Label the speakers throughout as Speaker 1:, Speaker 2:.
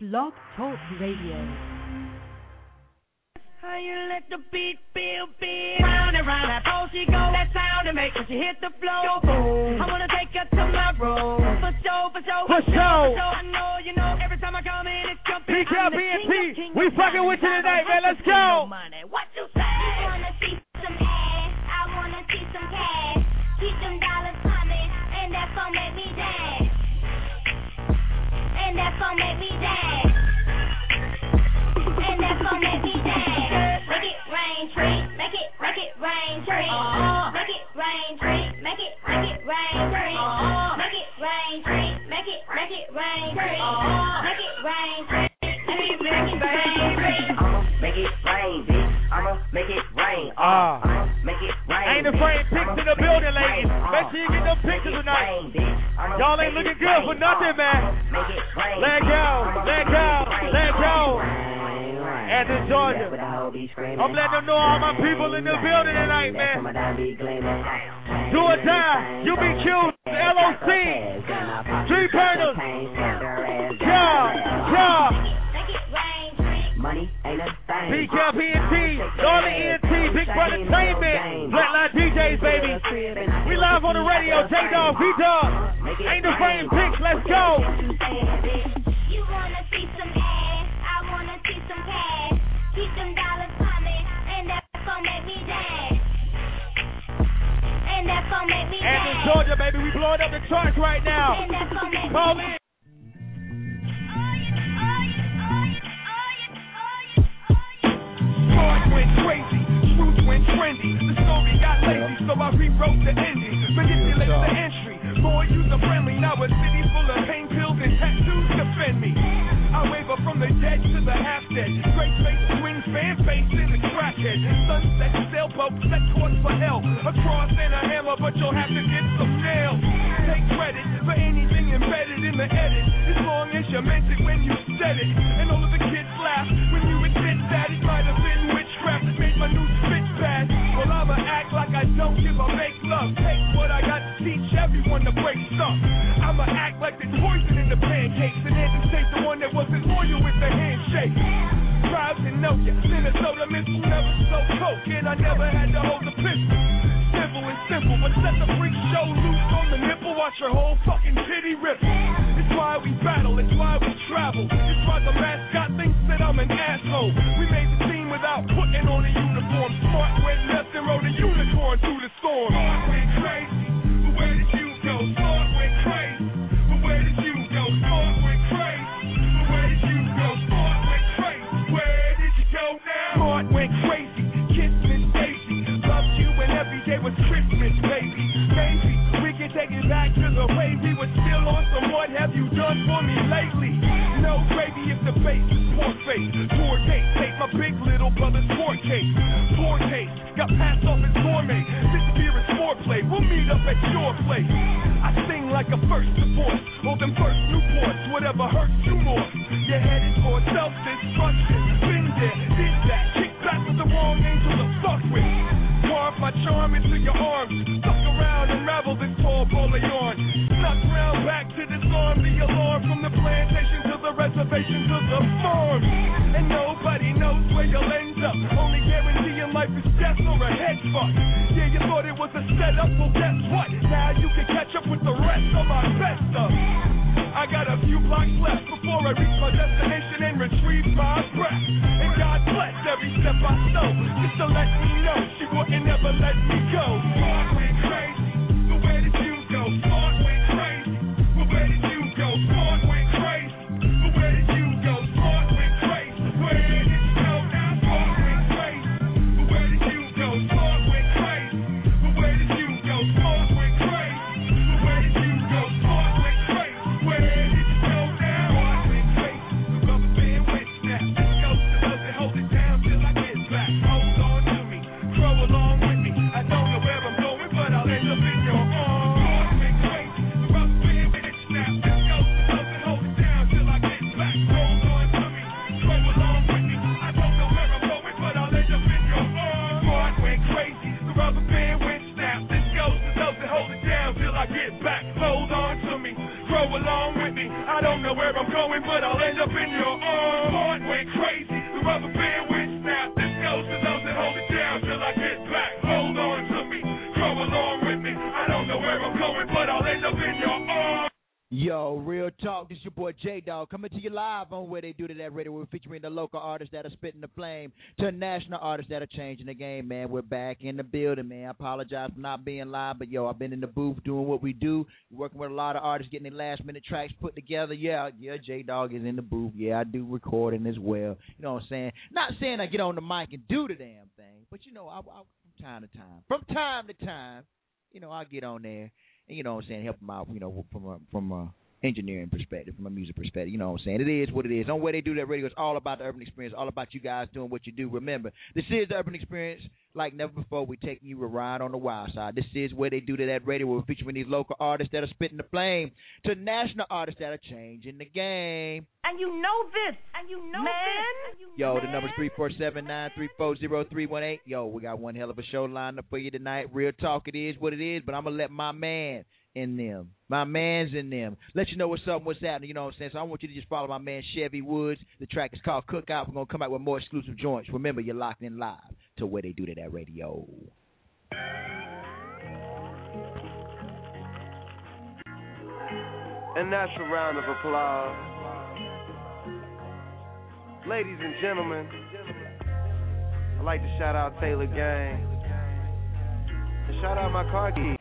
Speaker 1: Blog Talk Radio.
Speaker 2: How you let the beat feel big? Round and round, that pole she go, that sound and make when she hit the floor. Boom. I wanna take her to my room. For sure, for sure, for sure. I know, you know, every time I come in, it's jumping.
Speaker 3: PKBNT, we fucking with you tonight, man. Let's go.
Speaker 2: What you say?
Speaker 4: I wanna see some ass. I wanna see some cash. Keep them dollars coming, and that's gonna make me dance. And that's gonna make me dance. And that's gonna make me dance. Make it rain, tree. Make it rain, tree. Make it rain, tree. Make it rain, tree. Make it rain, tree. Make it rain, tree. Make it rain, tree. Make it rain,
Speaker 5: I'ma make it rain, bitch. I'ma make it rain. I'ma make it rain.
Speaker 3: Ain't afraid pics in the building, ladies. Make sure you get them pictures tonight. Y'all ain't looking good for nothing, man. Let go, let go, let go. Athens, Georgia. I'm letting them know all my people in the building tonight, man. Do or die. UBQ, LOC, Street Burners. Yeah.
Speaker 5: Money ain't a thing.
Speaker 3: BKBNT, Darling ENT, Big Brother Entertainment, Flatline DJs, baby. We live on the radio, J-Dog, V-Dog. Ain't the frame pics, let's go.
Speaker 4: You wanna see some ass, I wanna see some cash. Keep them dollars coming, and that's gonna make me dance. And that's gonna make me dance.
Speaker 3: Athens, Georgia, baby, we blowing up the charts right now.
Speaker 4: And that's gonna make me
Speaker 3: Call
Speaker 4: dance.
Speaker 3: in.
Speaker 6: Heart went crazy, truth went trendy. The story got lazy, so I rewrote the ending. Manipulate the entry, more user friendly. Now a city full of pain pills and tattoos defend me. I waver from the dead to the half dead. Great face, twin fan face in the crackhead. Sunset sailboat, set course for hell. A cross and a hammer, but you'll have to get some nails. Take credit for anything embedded in the edit, as long as you meant it when you said it. And all of the kids laugh when you admit that it might have been witchcraft that made my new spit bad. Well, I'ma act like I don't give a make love. Take what I got to teach everyone to break stuff. I'ma act like there's poison in the pancakes, and then to take the one that wasn't loyal with the handshake. Proud to know ya, Minnesota missile never so coke, and I never had to hold the pistol. Civil and simple, but set the freak show loose on the nipple, watch your whole fucking titty ripple. It's why we battle, it's why we travel. It's why the mascot thinks that I'm an asshole. We made the team without putting on a uniform. Smart went left and rode a unicorn through the storm. Smart went crazy, but where did you go? Smart went crazy, but where did you go? Smart went crazy, but where did you go? Smart went crazy, where did you go now? Smart went crazy, kiss Miss Daisy. Loved you and every day was Christmas, baby. Maybe we can take it back to the way we were still on some what have you done for me lately? No gravy if the base is poor face. Poor date, take my big little brother's court case. Poor taste, got passed off as gourmet. This beer is foreplay, we'll meet up at your place. I sing like a first divorce, or them first Newports, whatever hurts you more. You're headed for self-destruction. Been there, did that, kick back with the wrong angel to fuck with. Carve my charm into your arms, suck around and ravel this tall ball of yarn. Snuck round back to disarm the alarm, from the plantation to the reservation to the farm. And nobody knows where you'll end up, only guarantee in life is death or a head fuck. Yeah, you thought it was a setup, well guess what? Now you can catch up with the rest of my best stuff. I got a few blocks left before I reach my destination and retrieve my breath. And God bless every step I stole, just to let me know she wouldn't ever let me go. Smart went crazy, but where did you go? Smart went crazy, but where did you go? Smart went crazy, but where did you go? Smart went crazy, where did you go now? Smart went crazy, but where did you go? Smart went crazy, but where did you go? Smart went crazy, but where did you go? Smart went crazy, where did you go now? Smart went crazy, the rubber band went snap. This goes to love and hold it down till I get back. Hold on to me, grow along with me. I know up in your arms. Heart went crazy, the rubber band went snap. This goes to those that hold it down till I get back. Hold on to me, come along with me. I don't know where I'm going, but I'll end up in your arms.
Speaker 2: Yo, real talk. This your boy J-Dog coming to you live on Where They Do That Radio. We're featuring the local artists that are spitting the flame to national artists that are changing the game, man. We're back in the building, man. I apologize for not being live, but, yo, I've been in the booth doing what we do, working with a lot of artists, getting their last-minute tracks put together. Yeah, J-Dog is in the booth. Yeah, I do recording as well. You know what I'm saying? Not saying I get on the mic and do the damn thing, but, you know, I from time to time, you know, I'll get on there. And, you know what I'm saying, help them out, you know, from a engineering perspective, from a music perspective, you know what I'm saying. It is what it is. On Where They Do That Radio, it's all about the urban experience, all about you guys doing what you do. Remember, this is the urban experience like never before. We're taking you a ride on the wild side. This is Where They Do That Radio. We're featuring these local artists that are spitting the flame to national artists that are changing the game.
Speaker 1: And you know this. Man.
Speaker 2: Yo, the number's 347-934-0318. Yo, we got one hell of a show lined up for you tonight. Real talk, it is what it is, but I'm going to let my man's in them, let you know what's up, what's happening, you know what I'm saying? So I want you to just follow my man Chevy Woods. The track is called Cookout. We're going to come out with more exclusive joints. Remember, you're locked in live to Where They Do That Radio.
Speaker 7: And that's a round of applause. Ladies and gentlemen, I'd like to shout out Taylor Gang. And shout out my car keys.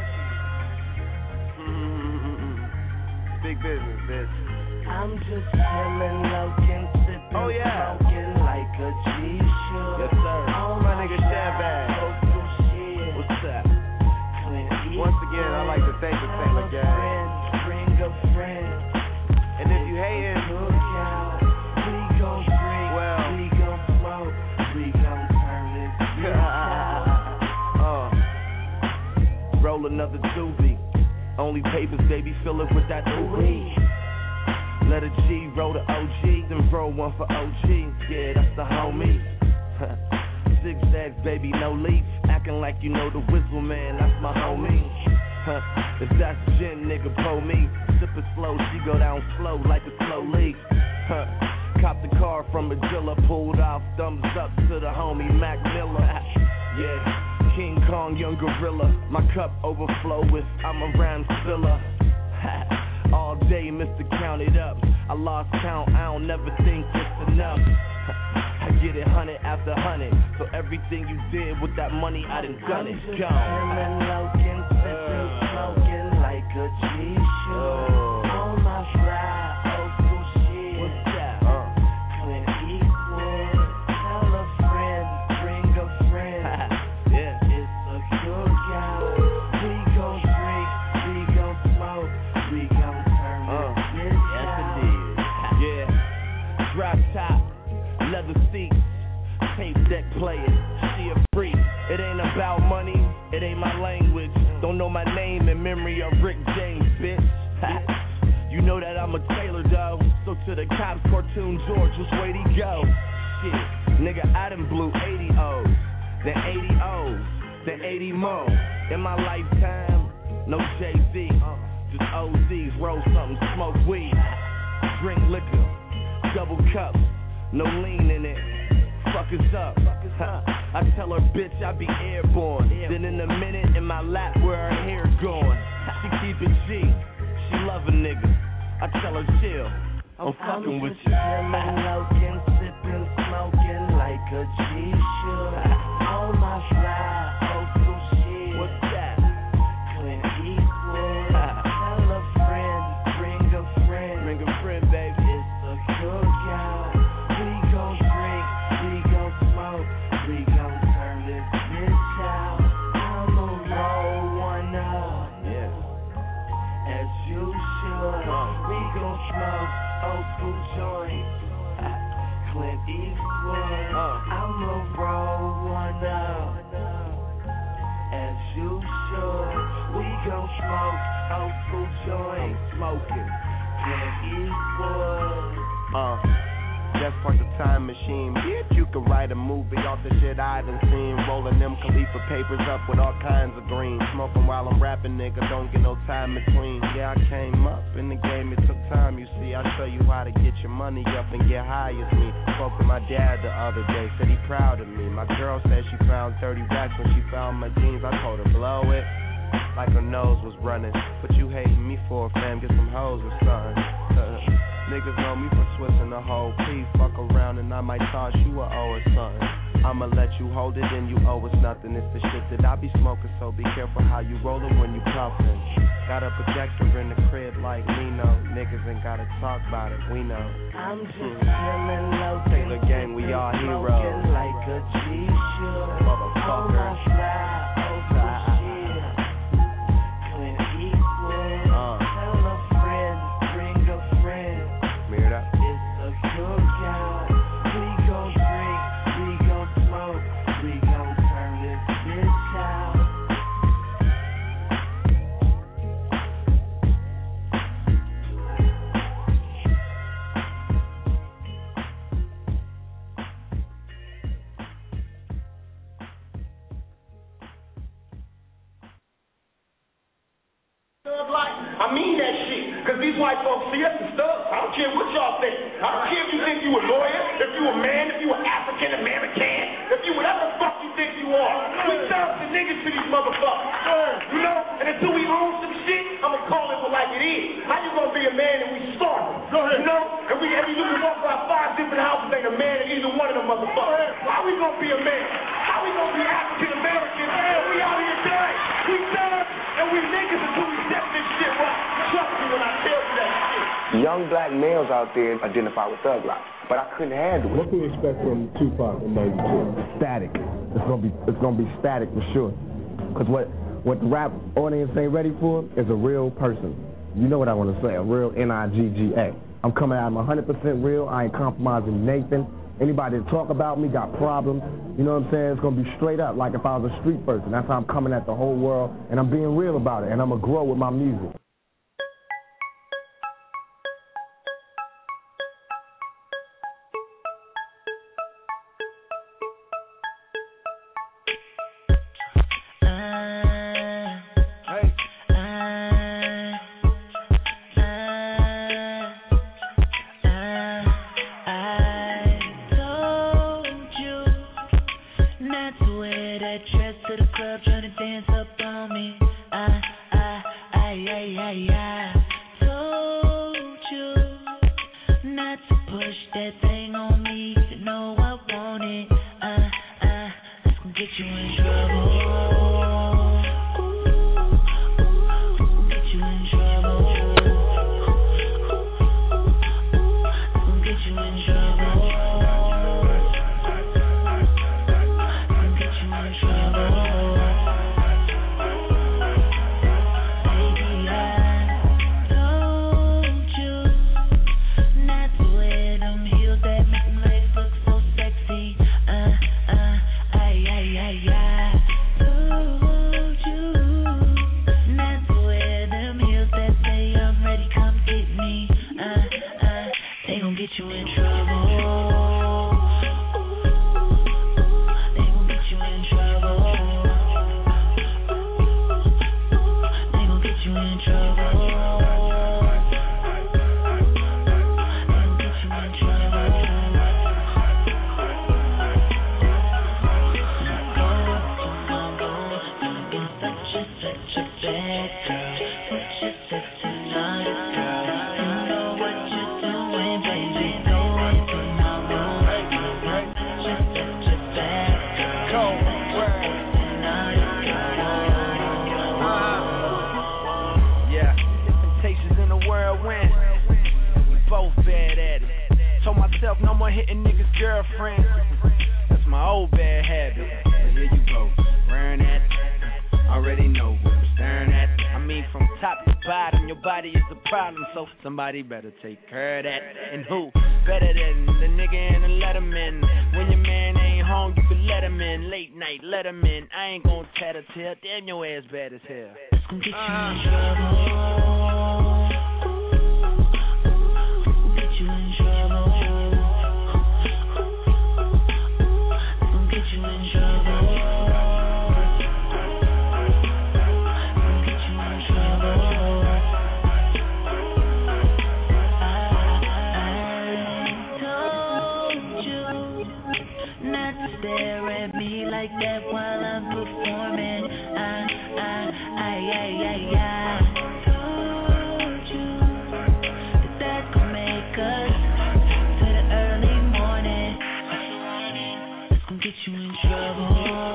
Speaker 7: Big business, bitch.
Speaker 8: I'm just chillin', lookin', sippin', smokin' like a G-should.
Speaker 7: Yes, sir. My nigga Shabbat. What's up? Once again, I'd like to thank the Taylor Gang.
Speaker 8: Bring a friend.
Speaker 7: And if you hatin',
Speaker 8: we gon' drink, we gon' smoke, we gon' turn this bitch out.
Speaker 7: Roll another doobie. Only papers, baby, fill it with that ooh-wee. Let a G roll the OG, then roll one for OG. Yeah, that's the homie. Zigzags, baby, no leaf. Acting like you know the whistle, man, that's my homie. If that's gin, nigga, pull me. Sip it slow, she go down slow like a slow leak. Cop the car from a dealer, pulled off, thumbs up to the homie Mac Miller. Yeah. King Kong, young gorilla. My cup overflow with I'm around spiller. All day, Mr. Count It Up. I lost count, I don't never think it's enough. I get it 100 after 100. So everything you did with that money, I done done it. Go.
Speaker 8: Looking, sipping, smoking like a G-should. On my fly, old school shit.
Speaker 7: What's that?
Speaker 8: Clint Eastwood. Tell a friend, bring a friend.
Speaker 7: Yeah.
Speaker 8: We gon' drink, we gon' smoke, we gon' turn this bitch out.
Speaker 7: Yeah, drop top, leather seats, tape deck playing, she a freak. It ain't about money, it ain't my language. Don't know my name in memory of Rick James, bitch. You know that I'm a Taylor, though. So to the cops, cartoon George, which way'd he go? Shit, nigga, I done blew 80 O's, then 80 O's. Then 80 more. In my lifetime, no Jay-Z, just OZs, roll something, smoke weed, drink liquor, double cups, no lean in it, fuck us up. I tell her, bitch, I be airborne. Then in a minute, in my lap where her hair going. She keep it G, she love a nigga. I tell her, chill, I'm fucking with you.
Speaker 8: Looking, sipping, smoking like a G-should. On my fly.
Speaker 7: What's that?
Speaker 8: Clint Eastwood. Tell a friend, bring a friend.
Speaker 7: Bring a friend, baby.
Speaker 8: It's a cookout. We gon' drink, we gon' smoke, we gon' turn this bitch out. I'ma roll one up.
Speaker 7: Yeah.
Speaker 8: As you should. We gon' smoke old school joints. Clint Eastwood. I'ma roll one up. As you should, we gon' smoke old school joints.
Speaker 7: Smoking.
Speaker 8: Clint Eastwood.
Speaker 9: Let's park the time machine. Bitch, you can write a movie off the shit I done seen. Rolling them Khalifa papers up with all kinds of green. Smoking while I'm rapping, nigga, don't get no time between. Yeah, I came up in the game, it took time, you see. I show you how to get your money up and get high as me. Spoke to my dad the other day, said he proud of me. My girl said she found 30 racks when she found my jeans. I told her blow it, like her nose was running. But you hating me for, fam, get some hoes or something. Niggas know me for twisting the whole piece. Fuck around and I might toss you a O or something. I'ma let you hold it and you owe us nothing. It's the shit that I be smoking, so be careful how you rollin' when you puffin'. Got a projector in the crib like Nino. Niggas ain't gotta talk about it, we know.
Speaker 8: I'm just chillin' low.
Speaker 9: Take the game, we all heroes.
Speaker 8: Like a G-should.
Speaker 9: Motherfucker.
Speaker 10: I mean that shit, because these white folks see us as thugs. I don't care what y'all think. I don't care if you think you a lawyer, if you a man, if you an African American, if you whatever the fuck you think you are. We thugs and niggas to these motherfuckers. You know? And until we own some shit, I'ma call it like it is. How you gonna be a man and we starving? You know? And we look and walk by 5 different houses, ain't a man in either one of them motherfuckers. Why we gonna be a man? How we gonna be African American? We out here dying. We thugs and we niggas until we set this shit right. Trust me when I tell you that shit.
Speaker 11: Young black males out there identify with Thug Life, but I couldn't handle it.
Speaker 12: What can we expect from Tupac in '92? Static. It's gonna be static for sure. Cause what the rap audience ain't ready for is a real person. You know what I want to say? A real Nigga. I'm coming out. I'm 100% real. I ain't compromising Nathan. Anybody that talk about me got problems. You know what I'm saying? It's gonna be straight up, like if I was a street person. That's how I'm coming at the whole world, and I'm being real about it, and I'm gonna grow with my music.
Speaker 13: Somebody better take care of that. And who better than the nigga in the Letterman? When your man ain't home, you can let him in. Late night, let him in. I ain't gonna tattletale. Damn, your ass bad as hell. It's gonna get you in trouble. Get you in trouble.
Speaker 14: stare at me like that while I'm performing. I told you that that's gonna make us to the early morning. That's gonna get you in trouble.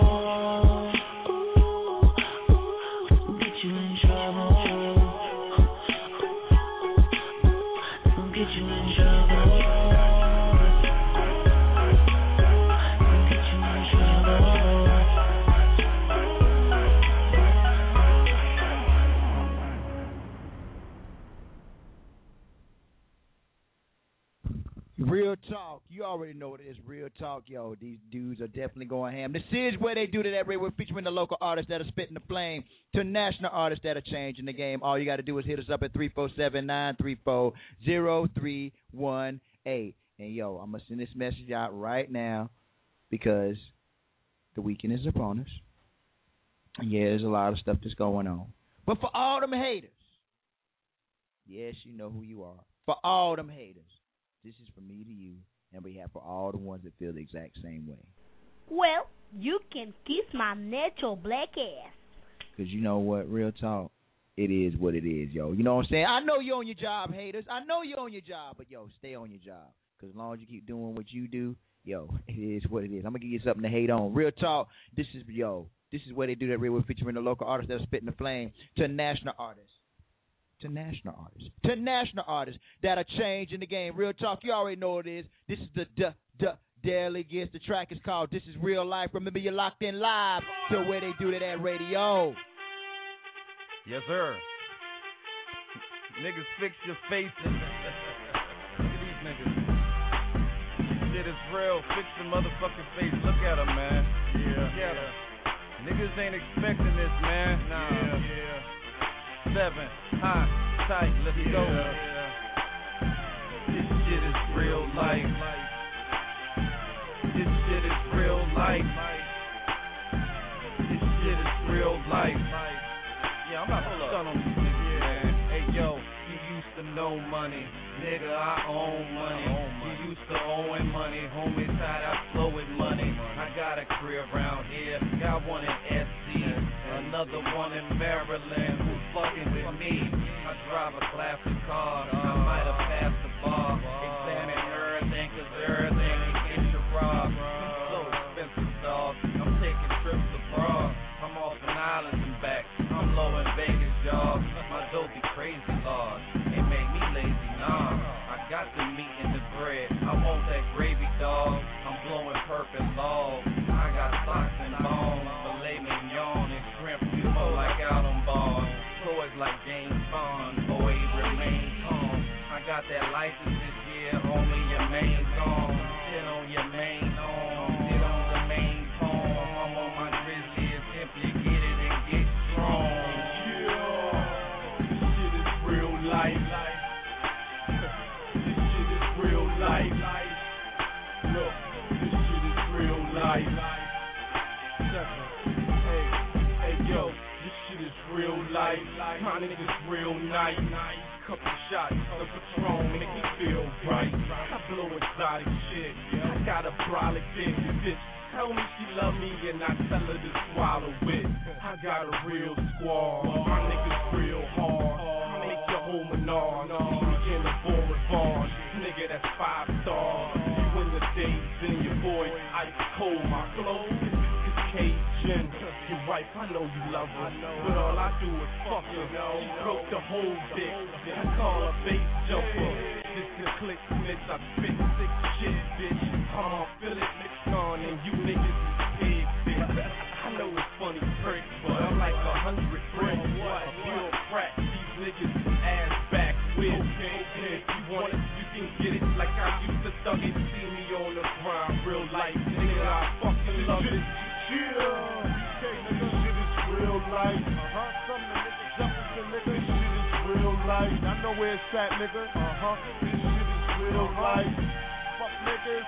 Speaker 15: Real talk. You already know what it is. Real talk. Yo, these dudes are definitely going ham. This is where they do that. We're featuring the local artists that are spitting the flame to national artists that are changing the game. All you got to do is hit us up at 347-934-0318. And, yo, I'm going to send this message out right now because the weekend is upon us. And, yeah, there's a lot of stuff that's going on. But for all them haters, yes, you know who you are. For all them haters, this is from me to you, and we have for all the ones that feel the exact same way.
Speaker 16: Well, you can kiss my natural black ass.
Speaker 15: Because you know what? Real talk, it is what it is, yo. You know what I'm saying? I know you're on your job, haters. I know you're on your job, but, yo, stay on your job. Because as long as you keep doing what you do, yo, it is what it is. I'm going to give you something to hate on. Real talk, this is where they do that. We're featuring the local artists that are spitting the flame to national artists. To national artists that are changing the game. Real talk, you already know what it is. This is the Daily Gets. The track is called This Is Real Life. Remember, you're locked in live to where they do that radio.
Speaker 17: Yes, sir. Niggas, fix your face. Look at these niggas. Shit is real. Fix the motherfucking face. Look at them, man. Yeah. Look at them. Niggas ain't expecting this, man. Nah. Yeah. 7, high, tight, let's go. This shit is real life. This shit is real life. This shit is real life. Yeah, I'm about to stun on these niggas, man. Hey, yo, you used to know money. Nigga, I own money. You used to owing money. Homie, tied I flow with money. I got a crib around here. Got one in SC. Another one in Maryland. Who's fucking with me? I drive a classic car. I might have passed the bar. Examine everything, cause everything ain't get your rob. So expensive, dog. I'm taking trips abroad. I'm off an island and back. I'm low in Vegas, y'all. My dope be crazy, Lord. It made me lazy, nah. I got the meat and the bread. I want that gravy, dog. I'm blowing purple law. I got socks and bones. Filet mignon and shrimp. You know like out on bars. Toys like James Bond. Boy, remain calm. I got that license this year. Homie, your main gone. Sit on your main arm. Sit on the main palm. I'm on my grizzly. Simply get it and get strong. Yeah. This shit is real life. This shit is real life. Look, this shit is real life. Hey, yo, this shit is real life. My niggas real nice. Couple shots of Patron make me feel right. I blow exotic shit. I got a brolic bitch. Tell me she love me and I tell her to swallow it. I got a real squad. My niggas real hard. I make your whole menage. See in the Boulevard. Nigga, that's 5 stars. You in the days and your boy ice cold. My flow is Cajun. Your wife, I know you love her, but all I do is fuck her. She broke the whole dick. I call her bass jumper. This is Click Smith. I spit sick shit, bitch. I'm on Philip Nixon and you niggas is pig, bitch. I know it's funny prick, but I'm like 100 bricks. A pure crack. These niggas ass back with. And if you want it, you can get it like I used to thug it. See me on the grind, real life. Nigga, I fucking love it. Yeah. This shit is real life. Some of the niggas jumping to niggas. This shit is real life. I know where it's at, nigga. This shit is real life. Fuck niggas.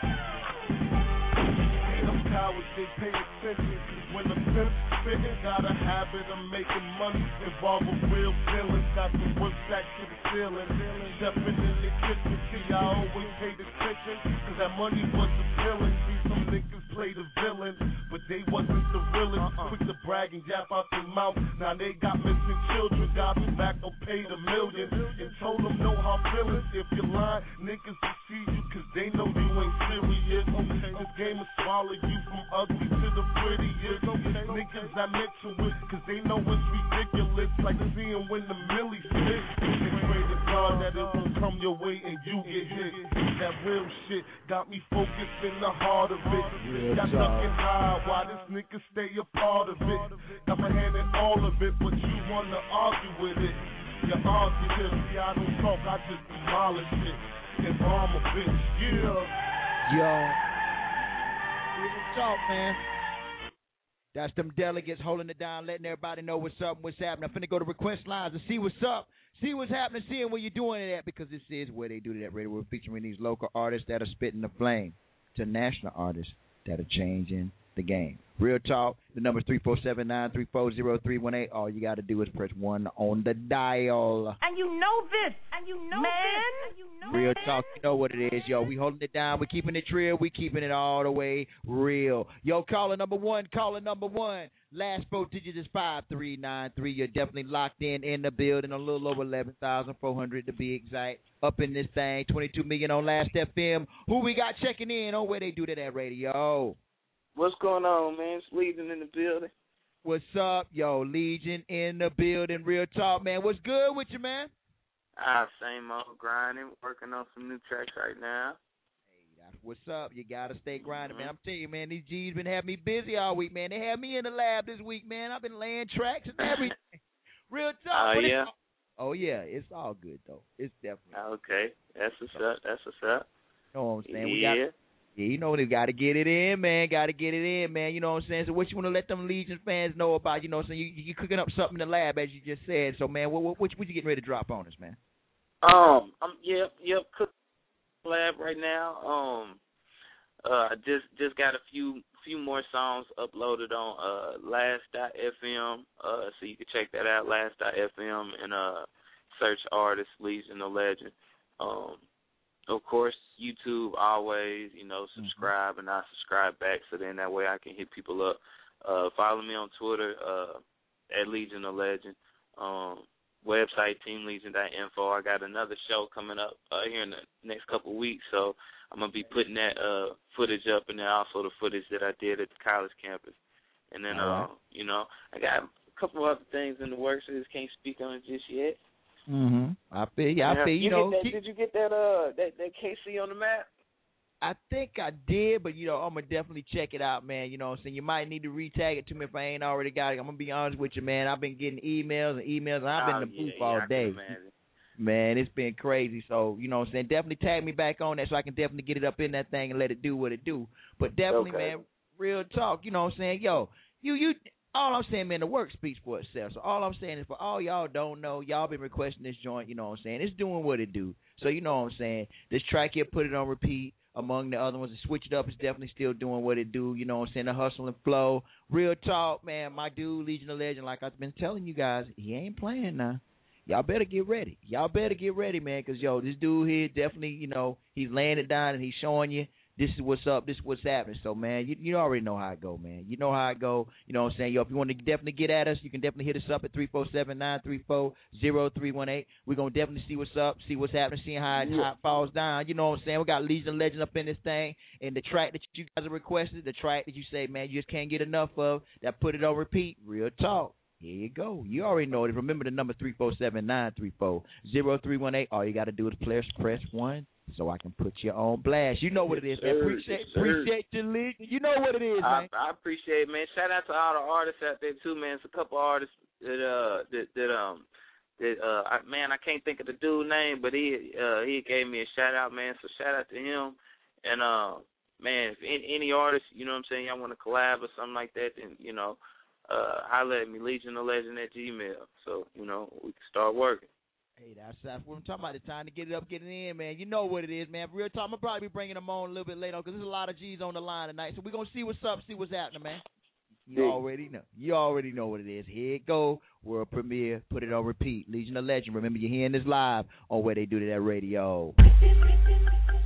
Speaker 17: Them cowards, they pay attention. When the pimp spittin', got a habit of making money. Involve a real feelings. Got the work back to the ceiling. Stepping in the kitchen, see I always pay attention. listen, cause that money was appealing. See, some niggas play the villain, but they wasn't the realest. Quick to brag and yap out their mouth. Now they got missing children, got them back, or paid $1 million. And told them no hard feelings. If you're lying, niggas will see you, cause they know you ain't serious. This game will swallow you from ugly to the prettiest. Niggas not meant to it, cause they know it's ridiculous. Like seeing when the millie spit. And pray to God that it won't come your way and you get hit. That real shit got me focused in the heart of it. Got ducking high while this nigga stay a part of it. Got my hand in all of it, but you wanna argue with it. You argue this, see I don't talk, I just demolish it. And I'm a bitch, yeah.
Speaker 15: Yo. Real talk, man. That's them delegates holding it down, letting everybody know what's up and what's happening. I'm finna go to request lines and see what's up, see what's happening, seeing where you're doing it at, because this is where they do that radio. We're featuring these local artists that are spitting the flame to national artists that are changing the game. Real talk. The number is 347-934-0318. All you got to do is press 1 on the dial.
Speaker 1: And you know this. And you know man.
Speaker 16: And you know
Speaker 15: Real talk. You know what it is, yo. We holding it down. We keeping it real. We keeping it all the way real. Yo, caller number one. Last 4 digits is 5393. You're definitely locked in the building. A little over 11,400 to be exact. Up in this thing. 22 million on Last FM. Who we got checking in on where they do that at radio?
Speaker 18: What's going on, man? It's Legion in the building.
Speaker 15: What's up, yo? Legion in the building. Real talk, man. What's good with you, man?
Speaker 18: Same old grinding. Working on some new tracks right now.
Speaker 15: Hey, that's what's up. You got to stay grinding, man. I'm telling you, man, these G's been having me busy all week, man. They had me in the lab this week, man. I've been laying tracks and everything. Real talk.
Speaker 18: Yeah?
Speaker 15: Oh, yeah. It's all good, though. It's definitely.
Speaker 18: Okay. That's what's up.
Speaker 15: You know what I'm saying?
Speaker 18: Yeah.
Speaker 15: Yeah, you know, they got to get it in, man. You know what I'm saying? So what you want to let them Legion fans know about, you know what I'm saying? You cooking up something in the lab, as you just said. So, man, what you getting ready to drop on us, man?
Speaker 18: I'm cooking lab right now. I just got a few more songs uploaded on last.fm. So you can check that out, last.fm, and search artist Legion of Legend. Of course, YouTube always, you know, subscribe, and I subscribe back, so then that way I can hit people up. Follow me on Twitter at Legion of Legend. Website teamlegion.info. I got another show coming up here in the next couple of weeks, so I'm going to be putting that footage up, and then also the footage that I did at the college campus. And then, you know, I got a couple other things in the works, so I just can't speak on it just yet.
Speaker 15: I feel you. You know,
Speaker 18: did you get that KC on the map?
Speaker 15: I think I did, but, you know, I'm going to definitely check it out, man. You know what I'm saying? You might need to retag it to me if I ain't already got it. I'm going to be honest with you, man. I've been getting emails, and I've been in the booth all day. Man, it's been crazy. So, you know what I'm saying? Definitely tag me back on that so I can definitely get it up in that thing and let it do what it do. But definitely, man, real talk. You know what I'm saying? Yo, you all I'm saying, man, the work speaks for itself. So all I'm saying is for all y'all don't know, y'all been requesting this joint, you know what I'm saying? It's doing what it do. So you know what I'm saying? This track here, put it on repeat. Among the other ones, and switch it up, it's definitely still doing what it do. You know what I'm saying? The hustle and flow. Real talk, man. My dude, Legion of Legend, like I've been telling you guys, he ain't playing now. Y'all better get ready. Man, because, yo, this dude here definitely, you know, he's laying it down and he's showing you this is what's up, this is what's happening. So, man, you already know how it go, man. You know how it go. You know what I'm saying? Yo, if you want to definitely get at us, you can definitely hit us up at 347-934-0318. We're going to definitely see what's up, see what's happening, seeing how it falls down. You know what I'm saying? We got Legion of Legend up in this thing. And the track that you guys have requested, the track that you say, man, you just can't get enough of, that put it on repeat. Real talk. Here you go. You already know it. Remember the number 347-934-0318. All you got to do is press 1 so I can put you on blast. You know what it is, man. Appreciate your league. You know what it is, man.
Speaker 18: I appreciate it, man. Shout out to all the artists out there too, man. It's a couple artists that man, I can't think of the dude's name, but he gave me a shout out, man. So shout out to him. And man, if any artist, you know what I'm saying, y'all want to collab or something like that, then you know, holler at me, legionoflegend@gmail. So you know we can start working.
Speaker 15: Hey, that's what I'm talking about. The time to get it up, get it in, man. You know what it is, man. Real talk. I'm probably be bringing them on a little bit later because there's a lot of G's on the line tonight. So we're gonna see what's up, see what's happening, man. You already know. You already know what it is. Here it go. World premiere. Put it on repeat. Legion of Legend. Remember, you're hearing this live on where they do that radio.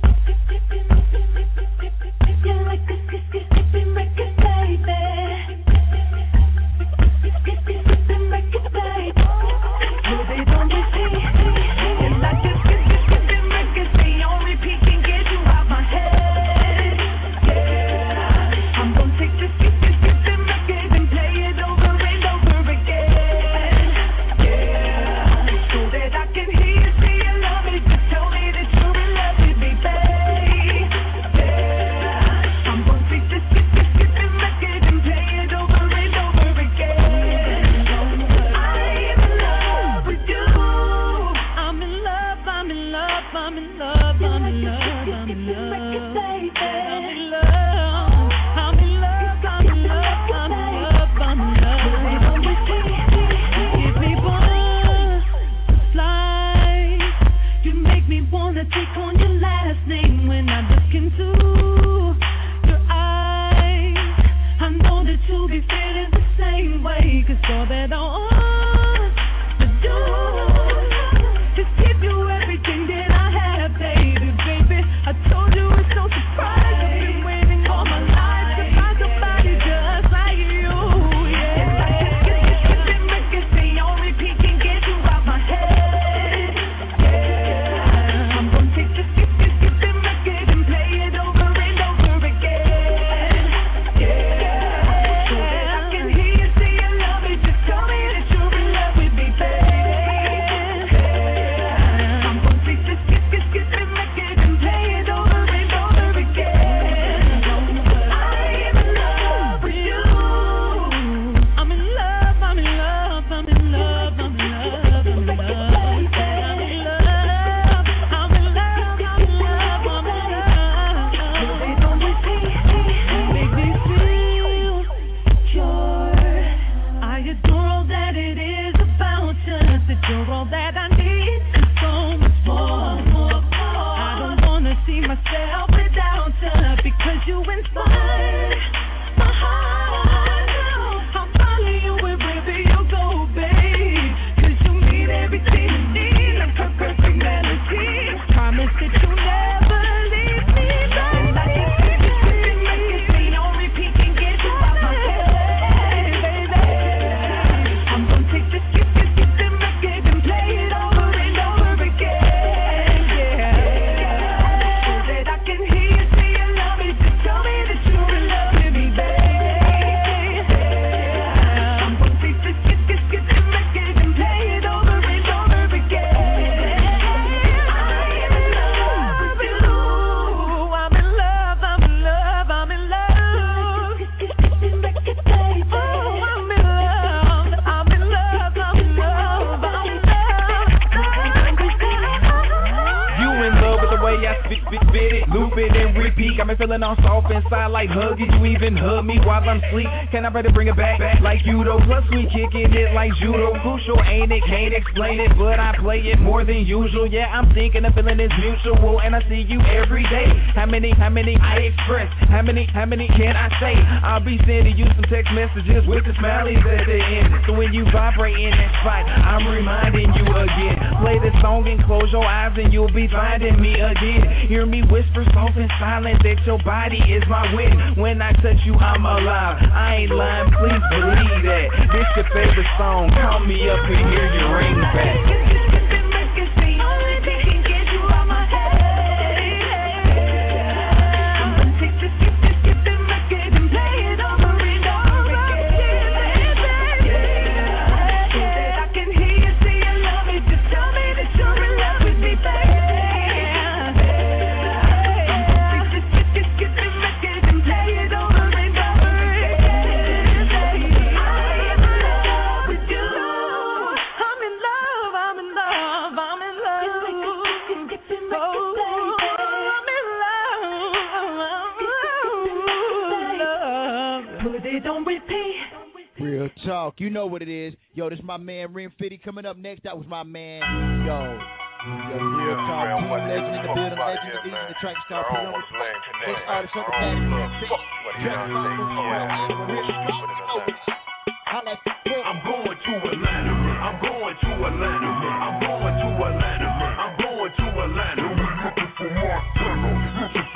Speaker 19: feeling all soft inside like huggy. You even hug me while I'm asleep. Can I better bring it back like judo? Plus we kicking it like judo. Crucial, ain't it? Can't explain it, but I play it more than usual. Yeah, I'm thinking the feeling is mutual, and I see you every day. How many I express? How many can I say? I'll be sending you some text messages with the smileys at the end. So when you vibrate in that spot, I'm reminding you again. Play this song and close your eyes and you'll be finding me again. Hear me whisper soft and silent that your body is my witness. When I touch you, I'm alive. I ain't lying, please believe that. This your favorite song. Call me up and hear your ring back.
Speaker 15: Real talk, you know what it is. Yo, this is my man Rim Fitty coming up next. That was my man. Yo, real talk. Team legend in the building, legend of these. The track is called Put On Respect. This artist on the back.
Speaker 6: I'm going to Atlanta. I'm going to Atlanta. I'm going to Atlanta. I'm going to Atlanta. We looking for Montana.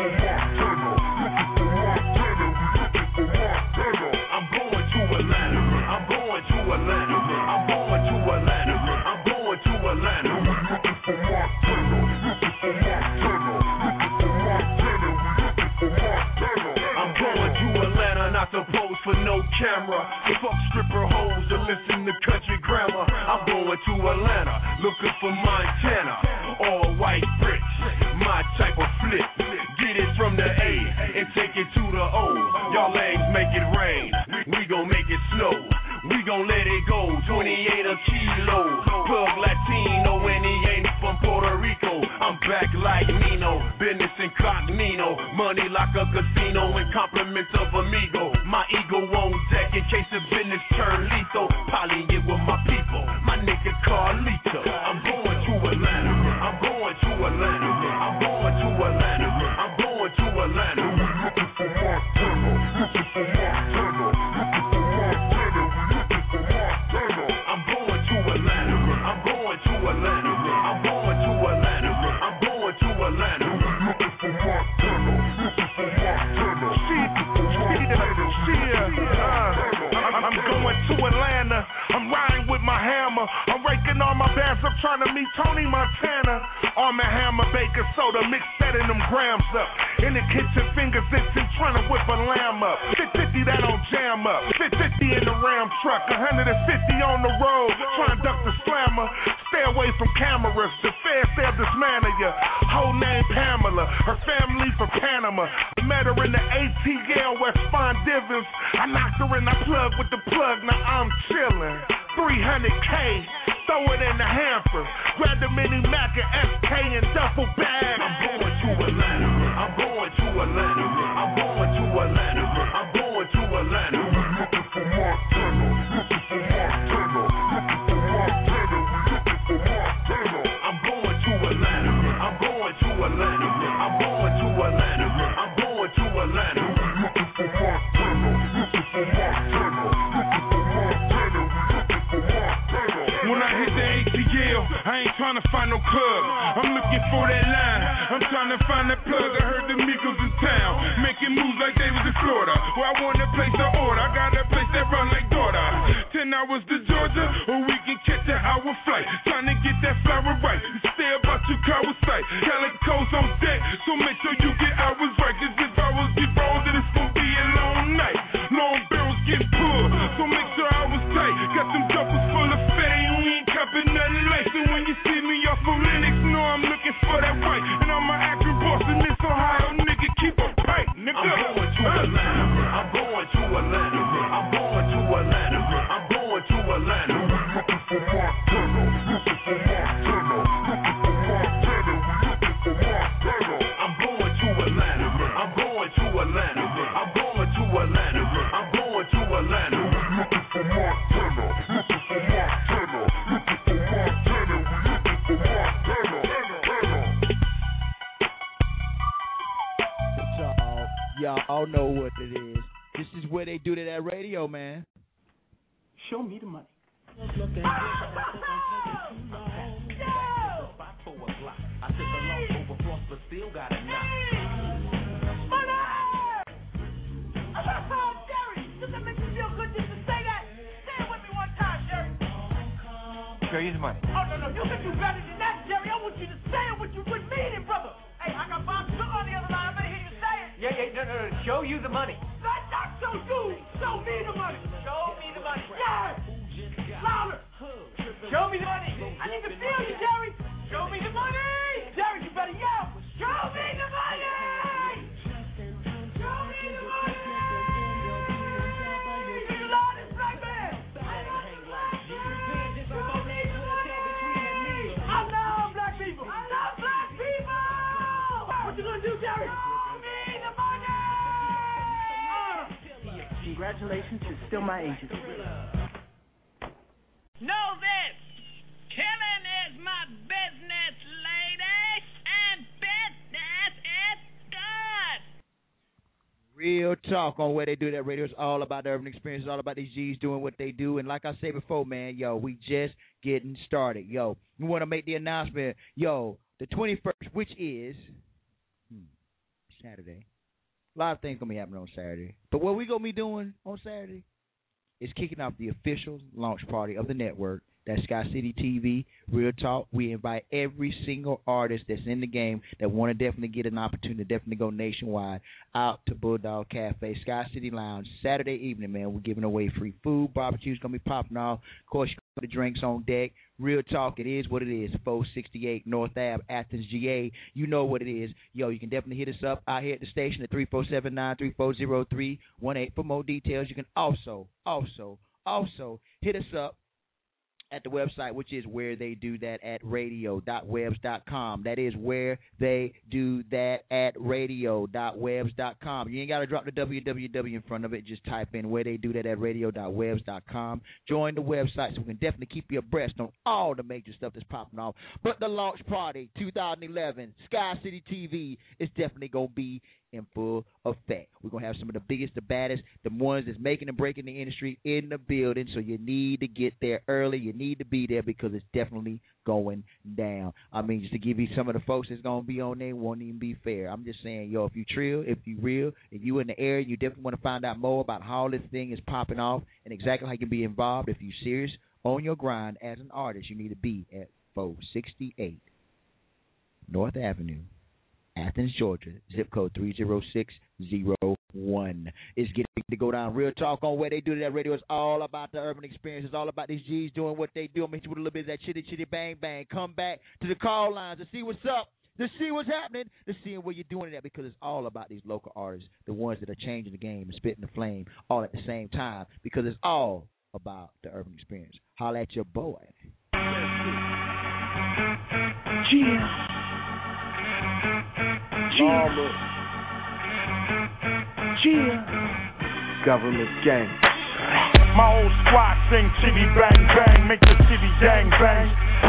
Speaker 17: no camera. Fuck stripper hoes to listen to country grammar. I'm going to Atlanta, looking for Montana. All white bricks, my type of flip. Get it from the A and take it to the O. Y'all legs make it rain, we gon' make it snow. We gon' let it go, 28 a kilo. Plug Latino and he ain't from Puerto Rico. I'm back like Nino, business incognito. Money like a casino and compliments of amigo. My ego on deck in case the business turn lethal. Poly it with my people, my nigga Carlito. I'm going to Atlanta, I'm going to Atlanta, I'm going to Atlanta, I'm going to Atlanta. We looking for Montana, looking for Montana, looking for Montana, we looking for Montana. I'm going to Atlanta, I'm going to Atlanta, I'm going to Atlanta, I'm going to Atlanta. We looking for Montana, looking for Montana. I'm going to Atlanta. I'm riding with my hammer. I'm raking all my bands up, trying to meet Tony Montana. Arm and hammer, baker soda, mix setting them grams up. In the kitchen, fingers itching, trying to whip a lamb up. 50 that don't jam up. 50 in the Ram truck, 150 on the road. Trying to duck the slammer. Stay away from cameras. The feds they'll dismantle ya. Whole name Pamela. Her family from Panama. I met her in the ATL West Fond Divins. I knocked her in, I plugged with the plug. Now I'm chillin'. 300K. Throw it in the hamper. Grab the mini Mac and SK and duffel bag. I'm going to Atlanta. I'm going to Atlanta. I'm going to Atlanta. I'm going to Atlanta. We looking for Montana. Looking for Montana. Looking for Montana. We looking for Montana. I'm going to Atlanta. I'm going to Atlanta. I'm going to Atlanta. I'm going to Atlanta. We looking for Montana. Looking for Montana. Looking for Montana. We looking for Montana. When I hit the ATL, I ain't trying to find no club. I'm looking for that line. I'm trying to find that plug. I heard the Migos in town making moves like they was in Florida. Well, I want to place an order. I got a place that run like daughter. 10 hours to Georgia, or we can catch an hour flight. Trying to get that flower right. Stay about your car with sight. Calico's on deck, so make sure you get hours right. Cause if hours get rolled, then it's gonna be a long night. Long barrels get pulled, so make sure I was tight. Got them duffels full of fade, we ain't copping nothing light. So when you see me off of Linux, know I'm looking for that white. And I'm an actor boss in this Ohio, nigga, keep a pipe, nigga. I'm going to Atlanta, I'm going to Atlanta, I'm going to Atlanta, I'm going to Atlanta. We looking for Montana, looking for Montana, looking for Montana, we looking for Montana. I'm going to Atlanta, I'm going to Atlanta, I'm going to Atlanta, I'm going to Atlanta. We looking for Montana, looking for Montana, looking for Montana, we looking for Montana.
Speaker 15: Y'all all know what it is. This is where they do that radio, man.
Speaker 6: Show me the money.
Speaker 3: Show you the money.
Speaker 2: Oh, no, you can do better than that, Jerry. I want you to say it what you would mean it, brother. Hey, I got Bob Sugar on the other line. I'm going to hear you say it.
Speaker 3: No. Show you the money.
Speaker 2: Not show you. Show me the money. Show me the money. Yeah. Louder. Show me the money. I need to feel you, Jerry. Show me the money. Jerry, you better yell. Show me the money. Show me the money. You loudest black man. I love black people. I love black people. What you gonna do, Jerry? Show me the money.
Speaker 6: Congratulations, you're still my agent.
Speaker 2: Know this. Killing is my business, ladies, and business is good.
Speaker 15: Real talk on where they do that radio. It's all about the urban experience. It's all about these G's doing what they do. And like I said before, man, yo, we just getting started. Yo, we want to make the announcement. Yo, the 21st, which is Saturday. A lot of things going to be happening on Saturday. But what we going to be doing on Saturday is kicking off the official launch party of the network That's Sky City TV, Real Talk. We invite every single artist that's in the game that want to definitely get an opportunity to definitely go nationwide out to Bulldog Cafe, Sky City Lounge, Saturday evening, man. We're giving away free food. Barbecue's going to be popping off. Of course, you got the drinks on deck. Real Talk, it is what it is. 468 North Ave, Athens, GA. You know what it is. Yo, you can definitely hit us up out here at the station at 347-934-0318 for more details. You can also hit us up at the website, which is where they do that at radio.webs.com. That is where they do that at radio.webs.com. You ain't got to drop the www in front of it. Just type in where they do that at radio.webs.com. Join the website so we can definitely keep you abreast on all the major stuff that's popping off. But the launch party 2011, Sky City TV, is definitely going to be in full effect. We're going to have some of the biggest, the baddest, the ones that's making and breaking the industry in the building, so you need to get there early. You need to be there because it's definitely going down. I mean, just to give you some of the folks that's going to be on there won't even be fair. I'm just saying, yo, if you trill, if you real, if you in the area, you definitely want to find out more about how this thing is popping off and exactly how you can be involved. If you're serious on your grind as an artist, you need to be at 468 North Avenue, Athens, Georgia, zip code 30601. It's getting to go down. Real Talk on where they do that radio. It's all about the urban experience. It's all about these G's doing what they do. I'm hit you with a little bit of that chitty chitty bang bang. Come back to the call lines to see what's up, to see what's happening, to see where you're doing it at, because it's all about these local artists, the ones that are changing the game and spitting the flame all at the same time, because it's all about the urban experience. Holla at your boy.
Speaker 8: Yeah.
Speaker 10: Government gang. My old squad sing chitty bang bang, make the city gang bang.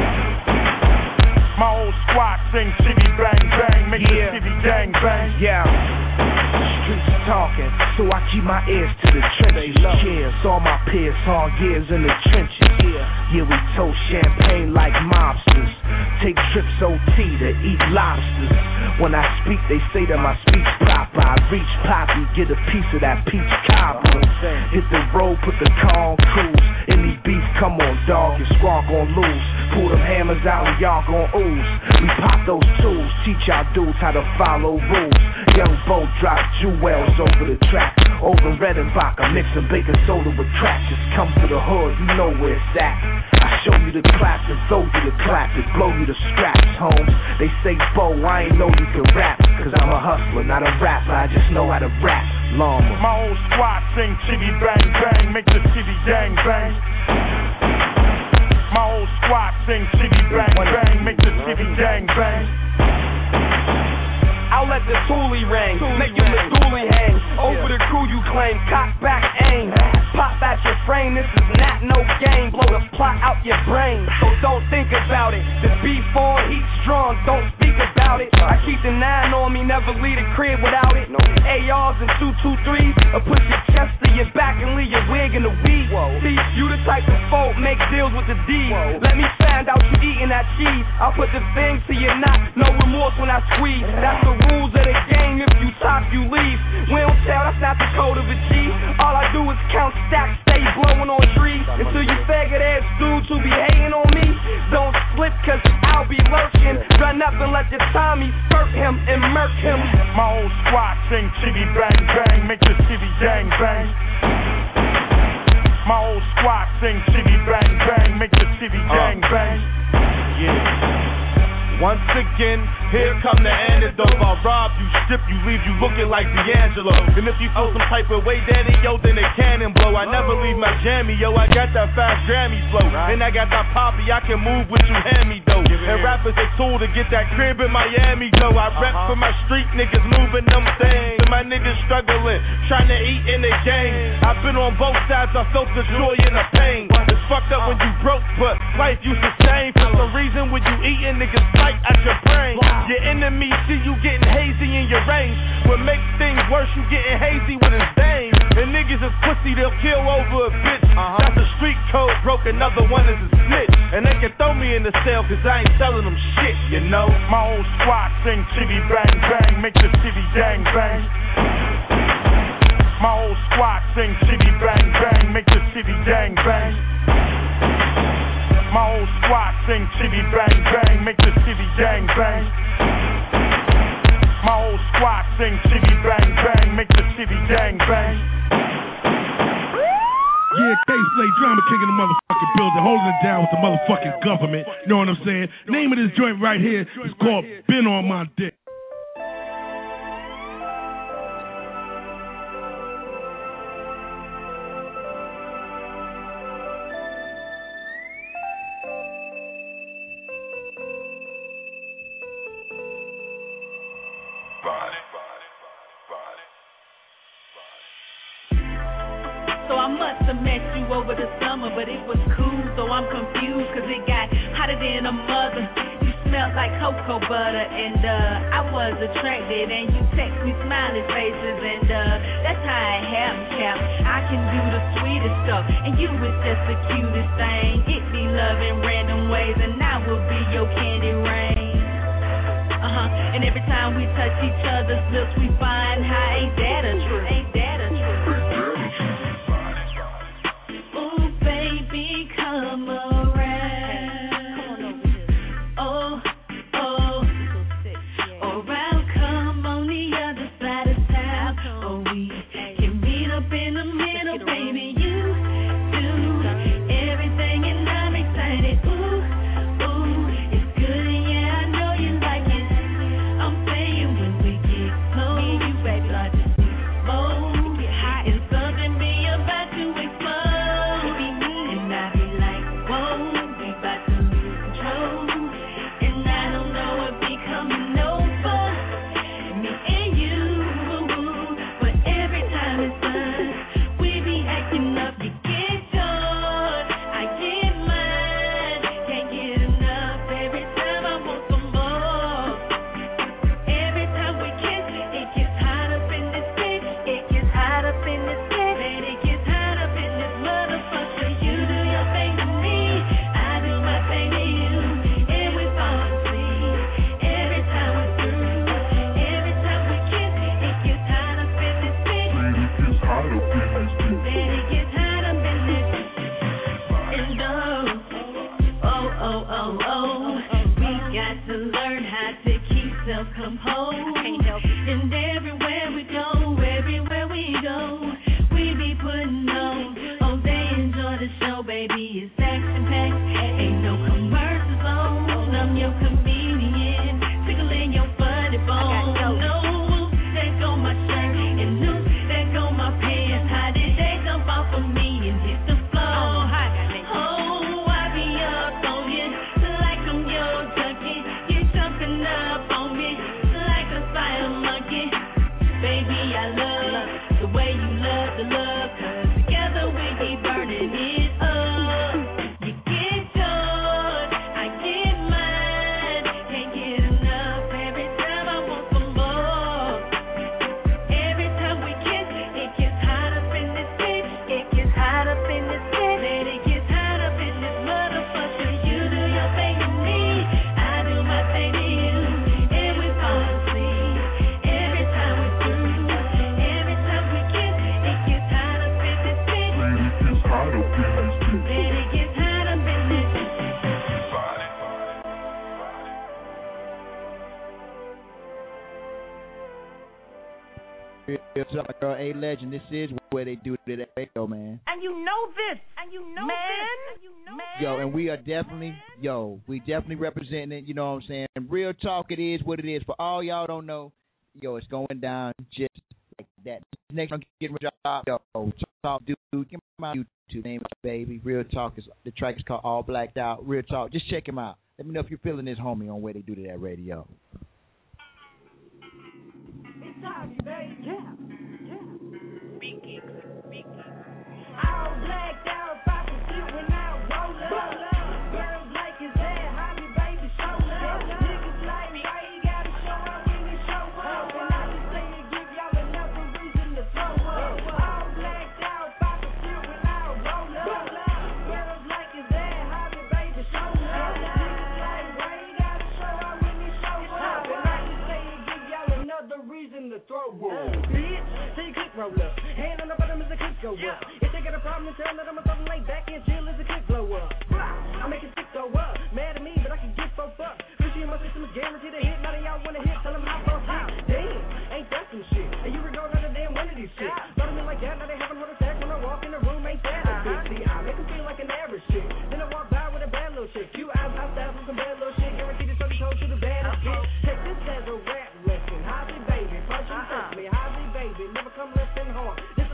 Speaker 10: My old squad sing chitty bang bang, make the city gang bang.
Speaker 8: Yeah. Streets talking, so I keep my ears to the trenches. Cheers, all my peers, hard years in the trenches. Yeah, we toast champagne like mobsters. Take trips OT to eat lobsters. When I speak, they say that my speech proper. I reach Poppy, get a piece of that peach cobbler. Hit the road, put the car on cruise. Any beef, come on, dog, your squad gon' lose. Pull them hammers out and y'all gon' ooze. We pop those tools, teach our dudes how to follow rules. Young Bo drop jewels over the track. Over Redenbach, I mix some baking soda with crack. Just come to the hood, you know where it's at. I show you the claps and throw you the clap and blow you the scraps, Holmes. They say, Bo, I ain't know you could rap, cause I'm a hustler, not a rapper, I just know how to rap. Llama.
Speaker 10: My old squad sing chitty bang bang, make the city gang bang. My old squad sing chitty bang bang, make the city gang bang.
Speaker 8: I'll let the toolie ring, make you Missouli hang. Over the crew you claim, cock back aim. Pop at your frame, this is not no game. Blow the plot out your brain, so don't think about it. The beef on, heat strong, don't speak about it. I keep the 9 on me, never leave the crib without it. ARs and 223s, or push your chest to your back and leave your wig in the weed. See, you the type of folk, make deals with the D. Let me find out you eating that cheese. I'll put the thing to your knot, no remorse when I squeeze. That's the rules of the game, if you top, you leave. We don't tell, that's not the code of a G. All I do is count stacks, stay blowing on trees. Until you faggot ass dudes who be hating on me, don't slip cause I'll be lurking. Run up and let the Tommy skirt him and murk him.
Speaker 10: My old squad sing chitty bang bang, make the city gang bang. My old squad sing chitty bang bang, make the city gang bang.
Speaker 17: Yeah. Once again, here come the antidote. I'll rob you, strip you, leave you looking like D'Angelo. And if you feel some type of way, daddy, yo, then it cannon blow. I never leave my jammy, yo, I got that fast Grammy flow. And I got that poppy, I can move what you hand me, though. And rap is a tool to get that crib in Miami, though. I rap for my street niggas moving them things. And my niggas struggling, trying to eat in the game. I've been on both sides, I felt the joy and the pain. It's fucked up when you broke, but life you sustain. For some reason, when you eating, niggas fight at your brain. Your enemy see you getting hazy in your range. What makes things worse, you getting hazy with his veins. And niggas is pussy, they'll kill over a bitch. That's a street code, broke another one is a snitch. And they can throw me in the cell cause I ain't telling them shit, you know.
Speaker 10: My old squad sing chitty bang bang, make the city gang bang. My old squad sing chitty bang bang, make the city gang bang.
Speaker 6: sing chitty bang bang, make the city gang bang. My whole squad sing chitty bang bang, make the city gang bang.
Speaker 20: Yeah, K-Slay, Drama King in the motherfucking building, holding it down with the motherfucking government. You know what I'm saying? Name of this joint right here is called Been On My Dick.
Speaker 2: So I must have met you over the summer, but it was cool, so I'm confused, cause it got hotter than a mother. You smelled like cocoa butter, and I was attracted, and you text me smiley faces, and that's how it happened, Cap. I can do the sweetest stuff, and you was just the cutest thing. It be love in random ways, and I will be your candy rain. And every time we touch each other's lips, we find how ain't that a truth? Ain't that a truth? Come around. Oh, oh, around, come on the other side of town. Oh, we can meet up in the middle, baby. You do everything, and I'm excited. Ooh, ooh, it's good, and yeah, I know you like it. I'm saying when we get close, me and you, baby, I just need more. And something be about to explode.
Speaker 15: Girl, A Legend, this is where they do it at radio, man.
Speaker 1: And you know this, and you know man. This, and you know man.
Speaker 15: Yo, and we are definitely, representing it, you know what I'm saying? And real talk, it is what it is. For all y'all don't know, yo, it's going down just like that. Next time, getting a job, yo, talk, dude, get my YouTube name, baby. Real talk, the track is called All Blacked Out. Real talk, just check him out. Let me know if you're feeling this homie on where they do it at radio.
Speaker 2: It's time, baby. Yeah. Speaking.
Speaker 8: All blacked out, poppin' shit when I roll up. Girls like his head, Holly, baby, show up. Niggas like me, why you gotta show up when you show up? And I just say to give y'all another reason to throw up. All blacked out, poppin' shit when I roll up. Girls like his head, Holly, baby, show up. Niggas like, why you gotta show up when you show up? And I just say to give y'all another reason to throw up. Bitch, say you click roll up. Hand on the bottom as the click go up. If they got a problem, tell them I'm something like back and chill as the click blow up. I make it stick go up. Mad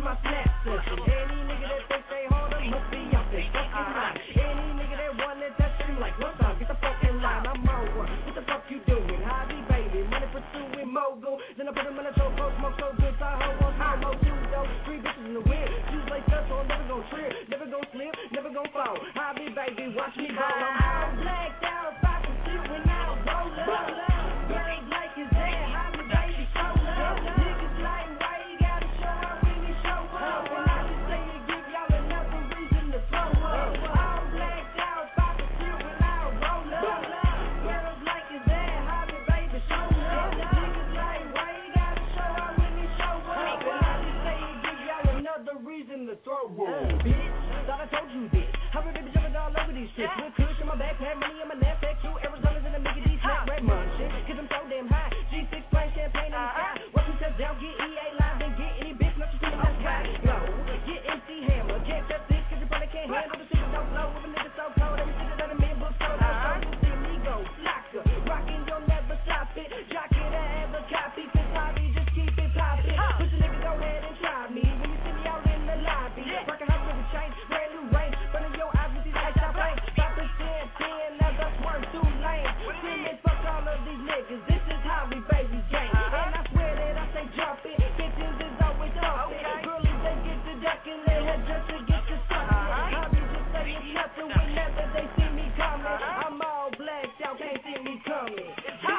Speaker 2: my snap session. Any nigga that think they harder must be out there fucking mind. Any nigga that wanna touch him like, what's up? Get the fucking line. I'm over. What the fuck you doing? Hobby baby, money pursuing mogul. Then I put him in a chokehold, smoke so good, so I hold on slow mo. 2 though, 3 bitches in the wind. Shoes like that, so I'm never gon' trip, never gon' slip, never gon' fall. Hobby baby, watch me ball. I'm all blacked out, if I can see when I roll up. Girls like his dad, hobby baby, show up. Niggas like, why you gotta show up when you show up? And I just say to give y'all another reason to throw up. All blacked out, if I can see when I roll up. Girls like his dad, hobby baby, show up. Niggas like, why you gotta show up when you show up? And I just say to give y'all another reason to throw up. Bitch, thought I told you this. Hobby baby jumping all over these shit. With kush in my backpack, money in my knapsack, 2 Arizonas in the Mickey D snack, red money shit. Cause I'm so damn high. G6 plain champagne on the sky. Watch me touch down, get EA live, and get any bitch, not just in the sky. Go, get MC Hammer, can't touch this, cause you probably can't handle the shit so slow. If a nigga so cold, every shit that a man book so low. So you see me go, locker, rockin', you'll never stop it. Jock it, I have a copy, cause hobby, just keep it poppin'. Push a nigga, go ahead and try me. When you see me out in the lobby, rockin' hot with a chain, brand new range. Front of your eyes, you see lights out flame. 5%, 10, now that's worth 2 lanes. See me fuck all of these niggas, this is hobby baby game. And I swear that I say jumpin', bitches is always thumpin'. Girlies, they get to duckin', they head just to get to suckin'. Hobby just say it's nothing whenever they see me comin'. I'm all blacked out, can't see me comin'.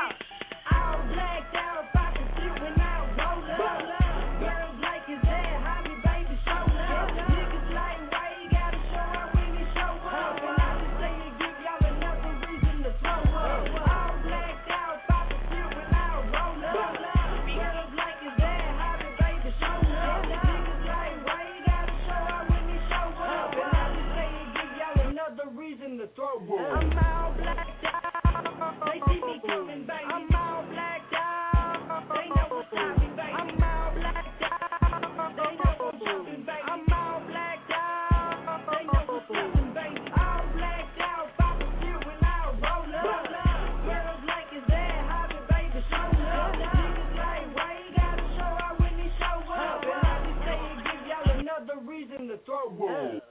Speaker 2: All blacked out, if I can see when I roll up. Girls like his dad, hobby baby, show up. Niggas like, why you gotta show up when you show up? And I just say to give y'all another reason to throw up. All blacked out, if I can see when I roll up. Girls like his dad, hobby baby, show up. Niggas like, why you gotta show up when you show up? And I just say to give y'all another reason to throw up. I'm all blacked out, they see me coming, baby. I'm all blacked out, they know what's happening, baby. I'm all blacked out, they know what's happening, baby. I'm all blacked out, they know what's happening, baby. All blacked out, I can see when I roll up. Girls like his dad, hobby baby, show up. Niggas like, why you gotta show up when you show up? And I just say to give y'all another reason to throw up.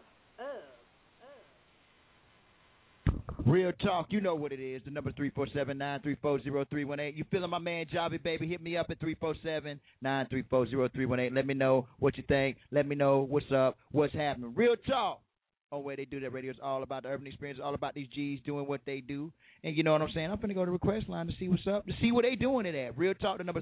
Speaker 15: Real talk, you know what it is. The number 347-934-0318. You feeling my man Jobby, baby? Hit me up at 347-934-0318. Let me know what you think. Let me know what's up, what's happening. Real talk. On Where They Do That Radio is all about the urban experience, all about these G's doing what they do. And you know what I'm saying? I'm finna go to the request line to see what's up, to see what they doing it at. Real talk, the number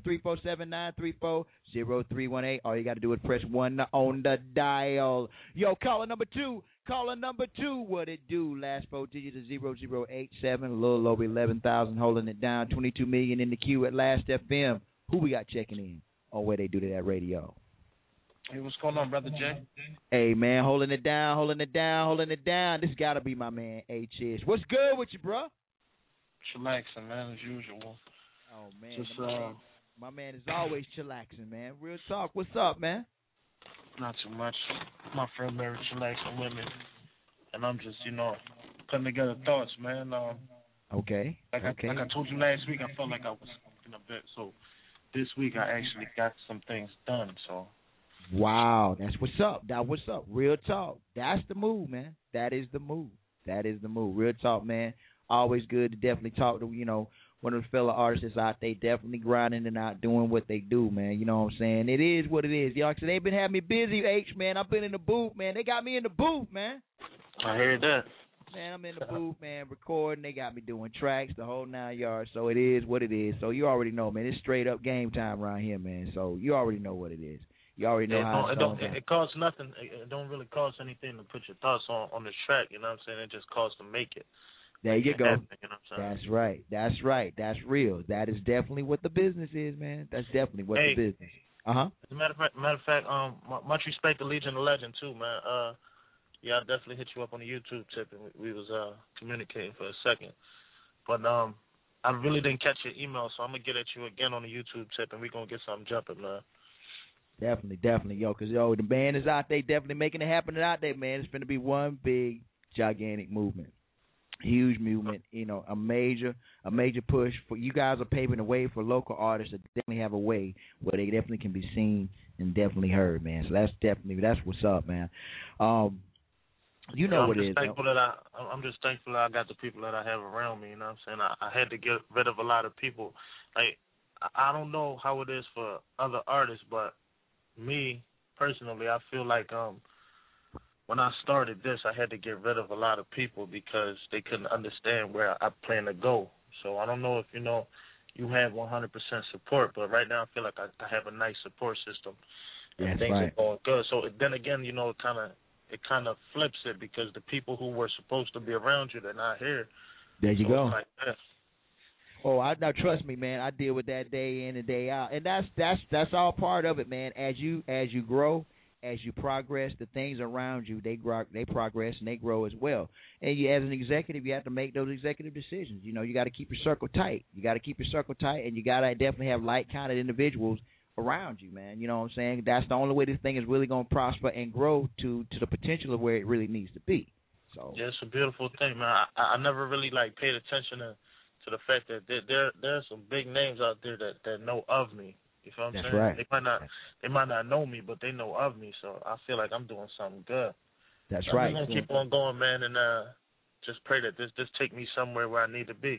Speaker 15: 347-934-0318. All you got to do is press 1 on the dial. Yo, caller number 2. Caller number 2, what it do? Last 4 digits is 0087, a little over 11,000, holding it down. 22 million in the queue at Last FM. Who we got checking in on Where They Do That Radio?
Speaker 21: Hey, what's going on, Brother Jay?
Speaker 15: Hey, man, holding it down, holding it down, holding it down. This got to be my man, H.S. What's good with you, bro?
Speaker 21: Chillaxing, man, as usual.
Speaker 15: Oh, man.
Speaker 21: Just,
Speaker 15: my man is always chillaxing, man. Real talk. What's up, man?
Speaker 21: Not too much. My friend married chillaxing women, and I'm just, putting together thoughts, man.
Speaker 15: Okay.
Speaker 21: Like I told you last week, I felt like I was in a bit, so this week I actually got some things done, so.
Speaker 15: Wow, that's what's up. That what's up. Real talk. That's the move, man. That is the move. That is the move. Real talk, man. Always good to definitely talk to, one of the fellow artists out there definitely grinding and out doing what they do, man. You know what I'm saying? It is what it is. Y'all, so they've been having me busy, H, man. I've been in the booth, man. They got me in the booth, man.
Speaker 21: I heard that.
Speaker 15: Man, I'm in the booth, man, recording. They got me doing tracks, the whole 9 yards. So it is what it is. So you already know, man. It's straight up game time around here, man. So you already know what it is. You already know how it's going.
Speaker 21: It costs nothing. It don't really cost anything to put your thoughts on this track. You know what I'm saying? It just costs to make it.
Speaker 15: There you go.
Speaker 21: Happen, you know what I'm saying?
Speaker 15: That's right. That's right. That's real. That is definitely what the business is, man. That's definitely what the business.
Speaker 21: As a matter of fact, much respect to Legion of Legend too, man. I definitely hit you up on the YouTube tip, and we was communicating for a second. But I really didn't catch your email, so I'm gonna get at you again on the YouTube tip, and we gonna get something jumping, man.
Speaker 15: Definitely, yo, because the band is out there, definitely making it happen out there, man. It's gonna be one big, gigantic movement. Huge movement, a major push for you guys are paving the way for local artists to definitely have a way where they definitely can be seen and definitely heard, man. So that's what's up, man. You know what it is.
Speaker 21: I'm just thankful that I got the people that I have around me. You know what I'm saying? I had to get rid of a lot of people. Like, I don't know how it is for other artists, but me personally, I feel like when I started this, I had to get rid of a lot of people because they couldn't understand where I plan to go. So I don't know if you have 100% support, but right now I feel like I have a nice support system and things are going good. So then again, it kind of flips it because the people who were supposed to be around you, they're not here.
Speaker 15: There you go.
Speaker 21: It's like that.
Speaker 15: Oh, now trust me, man. I deal with that day in and day out, and that's all part of it, man. As you grow, as you progress, the things around you they progress and they grow as well. And as an executive, you have to make those executive decisions. You got to keep your circle tight. You got to keep your circle tight, and you got to definitely have like-minded individuals around you, man. You know what I'm saying? That's the only way this thing is really going to prosper and grow to the potential of where it really needs to be. So
Speaker 21: yeah, it's a beautiful thing, man. I never really paid attention to the fact that there are some big names out there that know of me. You feel what I'm saying?
Speaker 15: Right.
Speaker 21: They might not know me, but they know of me. So I feel like I'm doing something good.
Speaker 15: That's right.
Speaker 21: I'm gonna keep on going, man, and just pray that this take me somewhere where I need to be.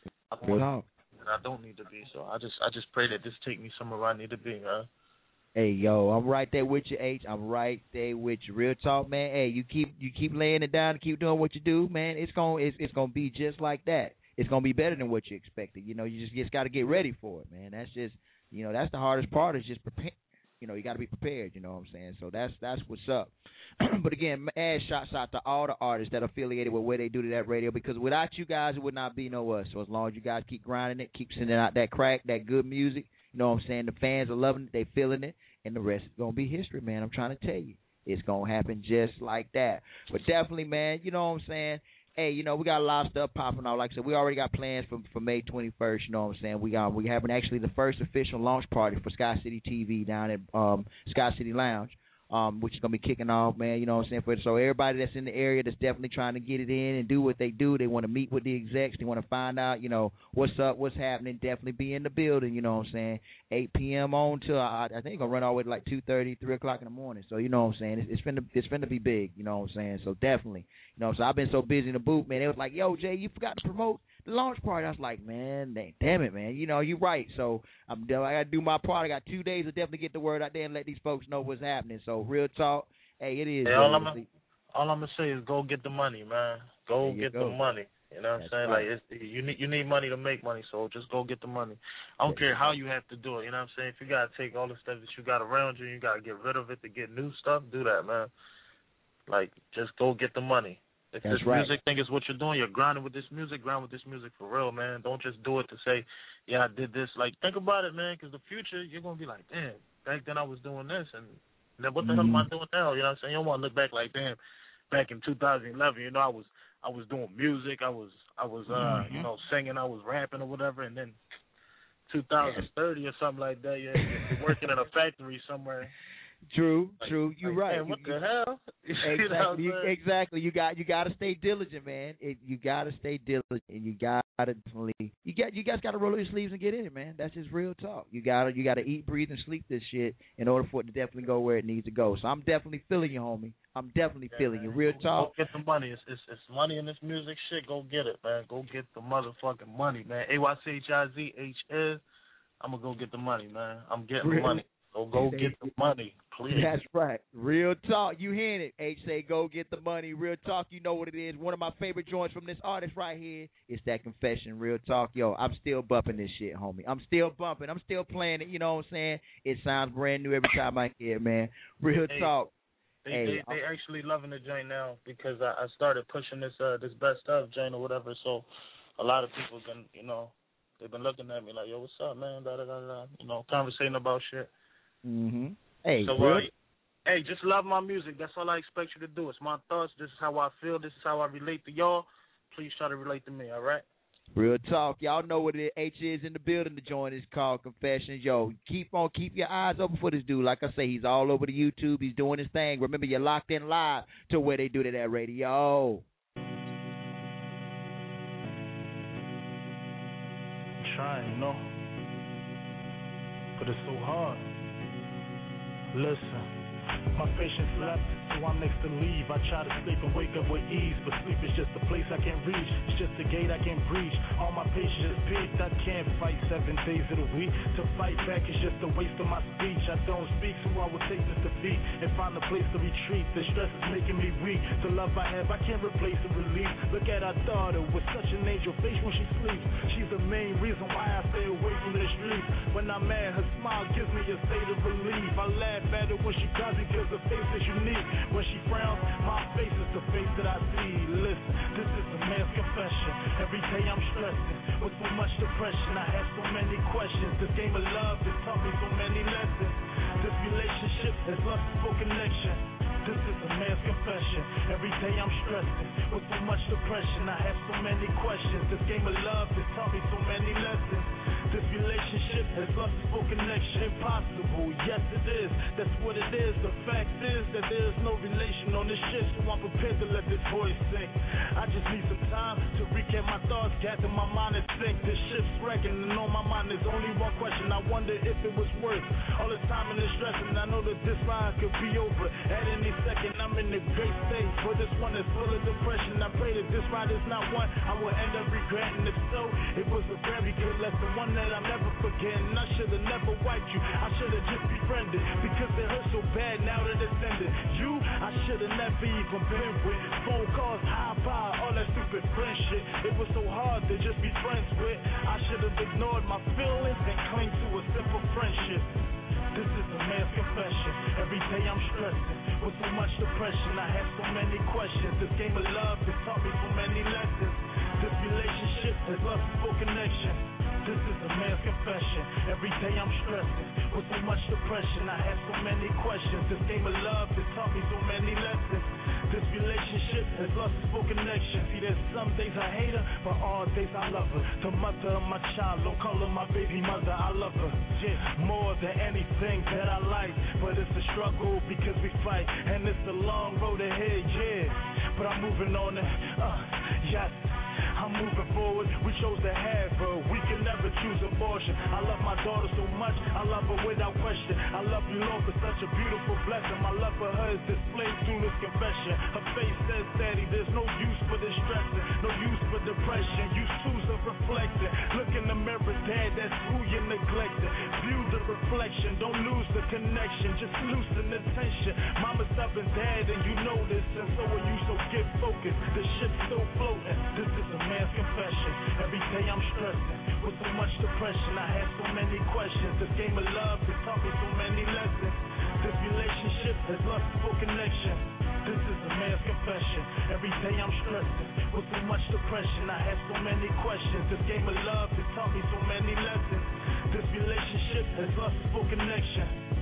Speaker 21: And I don't need to be. So I just pray that this take me somewhere where I need to be, man.
Speaker 15: Hey, yo, I'm right there with you, H. I'm right there with you. Real talk, man. Hey, you keep laying it down and keep doing what you do, man. It's gonna be just like that. It's gonna be better than what you expected. You just got to get ready for it, man. That's just that's the hardest part is just prepare. You got to be prepared. You know what I'm saying? So that's what's up. But again, shouts out to all the artists that are affiliated with where they do to that radio, because without you guys, it would not be no us. So as long as you guys keep grinding it, keep sending out that crack, that good music, you know what I'm saying? The fans are loving it, they feeling it, and the rest is going to be history, man. I'm trying to tell you. It's going to happen just like that. But definitely, man, you know what I'm saying? Hey, we got a lot of stuff popping out. Like I said, we already got plans for May 21st. You know what I'm saying? We having actually the first official launch party for Sky City TV down at Sky City Lounge, which is gonna be kicking off, man. You know what I'm saying? So everybody that's in the area that's definitely trying to get it in and do what they do. They want to meet with the execs. They want to find out, what's up, what's happening. Definitely be in the building. You know what I'm saying? 8 p.m. on till I think it's gonna run all the way to like 2:30, 3 o'clock in the morning. So you know what I'm saying? It's finna be big. You know what I'm saying? So definitely. So I've been so busy in the booth, man. They was like, yo, Jay, you forgot to promote the launch party. I was like, man, damn it, man. You're right. So I got to do my part. I got 2 days to definitely get the word out there and let these folks know what's happening. So real talk, hey, it is.
Speaker 21: Hey, all I'm going to say is go get the money, man. Go get the money. You know what I'm saying?
Speaker 15: Right.
Speaker 21: Like, you need money to make money, so just go get the money. I don't care how you have to do it. You know what I'm saying? If you got to take all the stuff that you got around you, you got to get rid of it to get new stuff, do that, man. Like, just go get the money. If this music thing is what you're doing, you're grinding with this music, grind with this music for real, man. Don't just do it to say, yeah, I did this. Like, think about it, man, because the future, you're going to be like, damn, back then I was doing this, and then what the hell am I doing now? You know what I'm saying? You don't want to look back like, damn, back in 2011, I was doing music, I was singing, I was rapping or whatever, and then 2030 or something like that, you're working in a factory somewhere.
Speaker 15: True. You're right.
Speaker 21: Man, what the hell?
Speaker 15: Exactly. You got to stay diligent, man. You got to stay diligent, and you got to definitely. You guys got to roll up your sleeves and get in it, man. That's just real talk. You got to eat, breathe, and sleep this shit in order for it to definitely go where it needs to go. So I'm definitely feeling you, homie. I'm definitely feeling you. Real talk.
Speaker 21: Go get the money. It's money in this music shit. Go get it, man. Go get the motherfucking money, man. AYCHIZH. I'm gonna go get the money, man. I'm getting the money. So go get the money, please.
Speaker 15: That's right. Real talk. You hearing it. H say go get the money. Real talk. You know what it is. One of my favorite joints from this artist right here is that Confession. Real talk. Yo, I'm still bumping this shit, homie. I'm still bumping. I'm still playing it. You know what I'm saying? It sounds brand new every time I hear it, man. Real talk.
Speaker 21: They actually loving the joint now because I started pushing this best of joint or whatever. So a lot of people can, they've been looking at me like, yo, what's up, man? Da da da da. Conversating about shit.
Speaker 15: Mhm. Hey,
Speaker 21: so hey, just love my music. That's all I expect you to do. It's my thoughts. This is how I feel. This is how I relate to y'all. Please try to relate to me. All right.
Speaker 15: Real talk. Y'all know what it is. H is in the building. The joint is called Confessions. Yo, keep your eyes open for this dude. Like I say, he's all over the YouTube. He's doing his thing. Remember, you're locked in live to where they do to that radio.
Speaker 17: trying, you know. But it's so hard. Listen, my patience left, so I'm next to leave. I try to sleep and wake up with ease, but sleep is just a place I can't reach. It's just a gate I can't breach. All my patience is peaked. I can't fight 7 days of the week. To fight back is just a waste of my speech. I don't speak, so I will take this defeat and find a place to retreat. The stress is making me weak. The love I have, I can't replace the relief. Look at our daughter with such an angel face when she sleeps. She's the main reason why I stay away from the streets. When I'm mad, her smile gives me a state of relief. I laugh at her when she cries because her face is unique. When she frowns, my face is the face that I see. Listen, this is a man's confession. Every day I'm stressing with so much depression. I have so many questions. This game of love has taught me so many lessons. This relationship is lustful connection. This is a man's confession. Every day I'm stressing with so much depression. I have so many questions. This game of love has taught me so many lessons. This relationship has lustful connection. Impossible, yes it is. That's what it is. The fact is that there's no relation on this shit, so I'm prepared to let this voice sink. I just need some time to recap my thoughts, gather my mind and think. This ship's wrecking, and on my mind there's only one question. I wonder if it was worth all the time and the stress. And I know that this ride could be over at any second. I'm in a great state, but this one is full of depression. I pray that this ride is not one I will end up regretting. If so, it was a very good lesson, one that I'll never forget. And I should have never wiped you, I should have just befriended, because it hurt so bad now that it's ended. You, I should have never even been with. Phone calls, high power, all that stupid friend shit. It was so hard to just be friends with. I should have ignored my feelings and cling to a simple friendship. This is a man's confession. Every day I'm stressing with so much depression. I have so many questions. This game of love has taught me so many lessons. This relationship is lustful connection. This is a man's confession. Every day I'm stressing with so much depression. I have so many questions. This game of love has taught me so many lessons. This relationship is lustful connection. See, there's some days I hate her, but all days I love her. The mother of my child, don't call her my baby mother. I love her, yeah, more than anything that I like. But it's a struggle because we fight, and it's a long road ahead, yeah. But I'm moving on it, yes. I'm moving forward, we chose to have her. We can never choose abortion. I love my daughter so much, I love her without question. I love you, Lord, for such a beautiful blessing. My love for her is displayed through this confession. Her face says, Daddy, there's no use for distressing, no use for depression. Use tools of reflecting. Look in the mirror, Dad, that's who you're neglecting. View the reflection, don't lose the connection, just loosen the tension. Mama's stubborn, Dad, and you know this, and so are you, so get focused. The ship's still floating. This is a man's confession. Every day I'm stressing with so much depression. I have so many questions. This game of love has taught me so many lessons. This relationship is lustful connection. This is a man's confession. Every day I'm stressing with so much depression. I have so many questions. This game of love has taught me so many lessons. This relationship is lustful connection.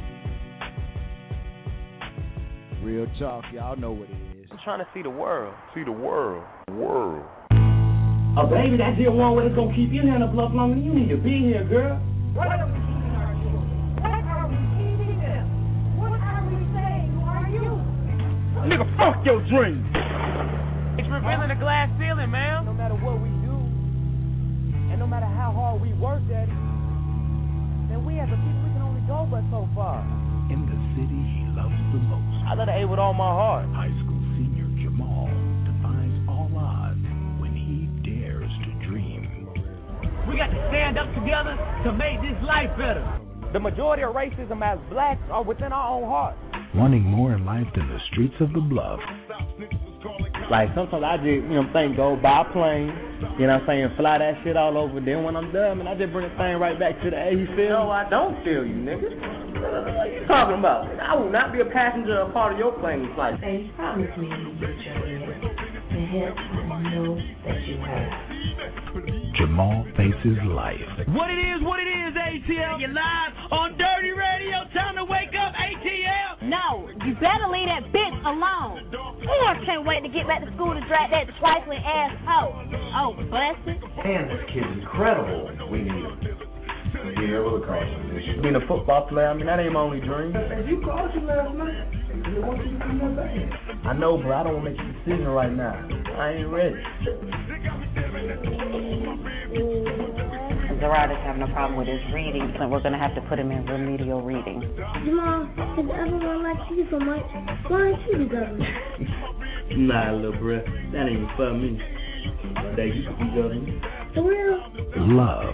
Speaker 15: Real talk, y'all know what it is.
Speaker 5: I'm trying to see the world.
Speaker 11: See the world.
Speaker 5: Oh, baby, that's the one where it's gonna keep you in the bluff longer than you need to be here, girl.
Speaker 2: What are we keeping our children? What are we keeping them? What are we saying? Who are you?
Speaker 20: Nigga, fuck your dream.
Speaker 1: It's revealing the glass ceiling, man.
Speaker 5: No matter what we do, and no matter how hard we work at it, then we as a people, we can only go but so far.
Speaker 20: In the city he loves the most,
Speaker 5: I love the A with all my heart.
Speaker 20: high school senior Jamal defies all odds when he dares to dream.
Speaker 1: We got to stand up together to make this life better.
Speaker 5: The majority of racism as blacks are within our own hearts.
Speaker 20: Wanting more in life than the streets of the bluff.
Speaker 5: Like, sometimes I just, go buy a plane, fly that shit all over. Then when I'm done, I just bring the thing right back to the A. You feel? No, I don't feel you, nigga. What are you talking about? I will not be a passenger or part of your plane flight.
Speaker 22: Say, promise me you do the hip I know that you have.
Speaker 20: Jamal faces life.
Speaker 1: What it is, ATL. You're live on Dirty Radio. Time to wake up, ATL.
Speaker 16: No, you better leave that bitch alone. Oh, I can't wait to get back to school to drag that trifling ass hoe. Oh, bless it.
Speaker 23: Man, this kid's incredible. We need him. Yeah, we'll call him.
Speaker 5: Being a football player, that ain't my only dream.
Speaker 23: You called you last night. They want you to come here back.
Speaker 5: I know, but I don't want to make a decision right now. I ain't ready.
Speaker 4: Zarada's having a problem with his reading, so we're going to have to put him in remedial reading.
Speaker 22: Jamal, if everyone likes you so much, why aren't you the governor?
Speaker 5: Nah, little bruh, that ain't for me. That you can be governor.
Speaker 22: For real?
Speaker 7: Love.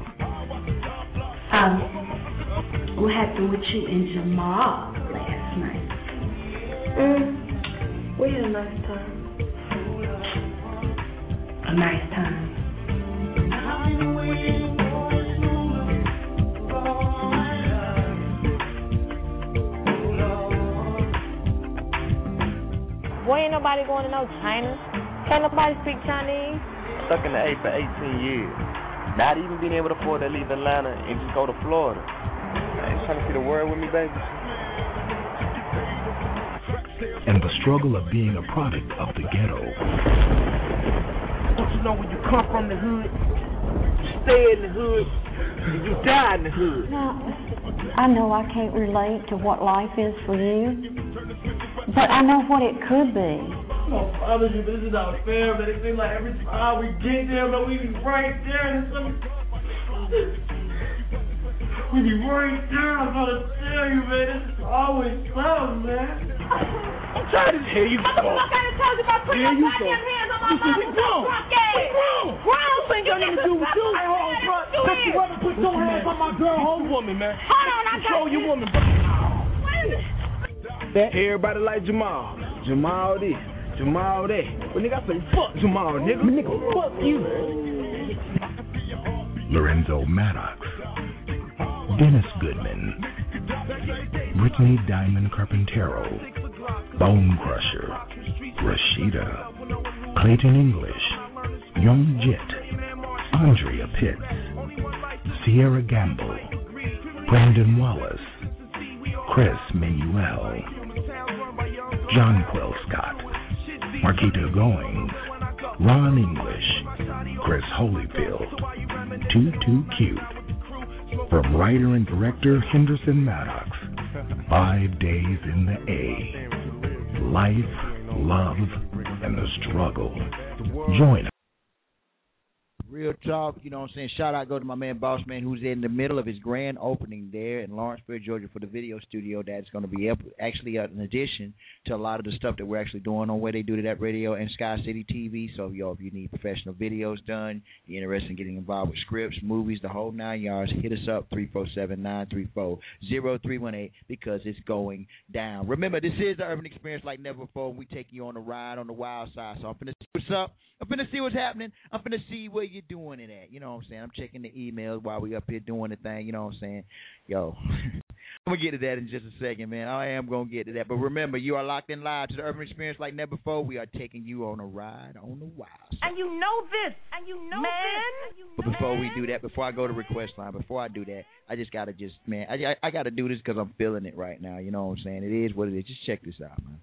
Speaker 22: What happened with you and Jamal last night?
Speaker 9: We had a nice time.
Speaker 22: A nice time.
Speaker 16: Boy, ain't nobody going to no China. Can't nobody speak Chinese.
Speaker 24: Stuck in the A for 18 years. Not even being able to afford to leave Atlanta and just go to Florida. I ain't trying to see the world with me, baby.
Speaker 7: And the struggle of being a product of the ghetto.
Speaker 1: Don't you know when you come from the hood, you stay in the hood, and you die in the hood?
Speaker 25: Now, I know I can't relate to what life is for you, but I know what it could be.
Speaker 1: I promise you, this is not fair, but it seems like every time we get there, but we be right there, and we be right there. I'm gonna tell you, man, this is always something, man. I'm trying to tell you.
Speaker 16: Motherfucker, I told you about putting your goddamn hands on my motherfucking drunk ass. Grown thing don't need to do with you.
Speaker 1: Hey, hold on, bro. Put your weapon, put your hands on my girl, whole woman, man.
Speaker 16: Hold on, I
Speaker 1: Show your woman, bro.
Speaker 26: Everybody like Jamal. Jamal this. Jamal that. But nigga, I say fuck Jamal, nigga. Nigga, fuck you.
Speaker 7: Lorenzo Maddox. Dennis Goodman. Brittany Diamond Carpintero. Bone Crusher. Rashida. Clayton English. Young Jet. Andrea Pitts. Sierra Gamble. Brandon Wallace. Chris Manuel. John Quell Scott. Marquita Goings, Ron English, Chris Holyfield, Too Cute. From writer and director Henderson Maddox, 5 Days in the A. Life, love, and the struggle. Join us.
Speaker 15: Real talk, you know what I'm saying? Shout out go to my man Boss Man, who's in the middle of his grand opening there in Lawrenceburg, Georgia, for the video studio that's going to be actually an addition to a lot of the stuff that we're actually doing on Where They Do That Radio and Sky City TV. So, if you need professional videos done, you're interested in getting involved with scripts, movies, the whole 9 yards, hit us up, 347-934-0318, because it's going down. Remember, this is the urban experience like never before, and we take you on a ride on the wild side. So I'm finna see what's up. I'm finna see what's happening. I'm finna see where you're doing it at. You know what I'm saying? I'm checking the emails while we up here doing the thing. You know what I'm saying? Yo, I'm going to get to that in just a second, man. I am going to get to that. But remember, you are locked in live to the urban experience like never before. We are taking you on a ride on the wild side.
Speaker 16: And you know this. And you know man.
Speaker 15: But before we do that, before I go to request line, before I do that, I just got to I got to do this because I'm feeling it right now. You know what I'm saying? It is what it is. Just check this out, man.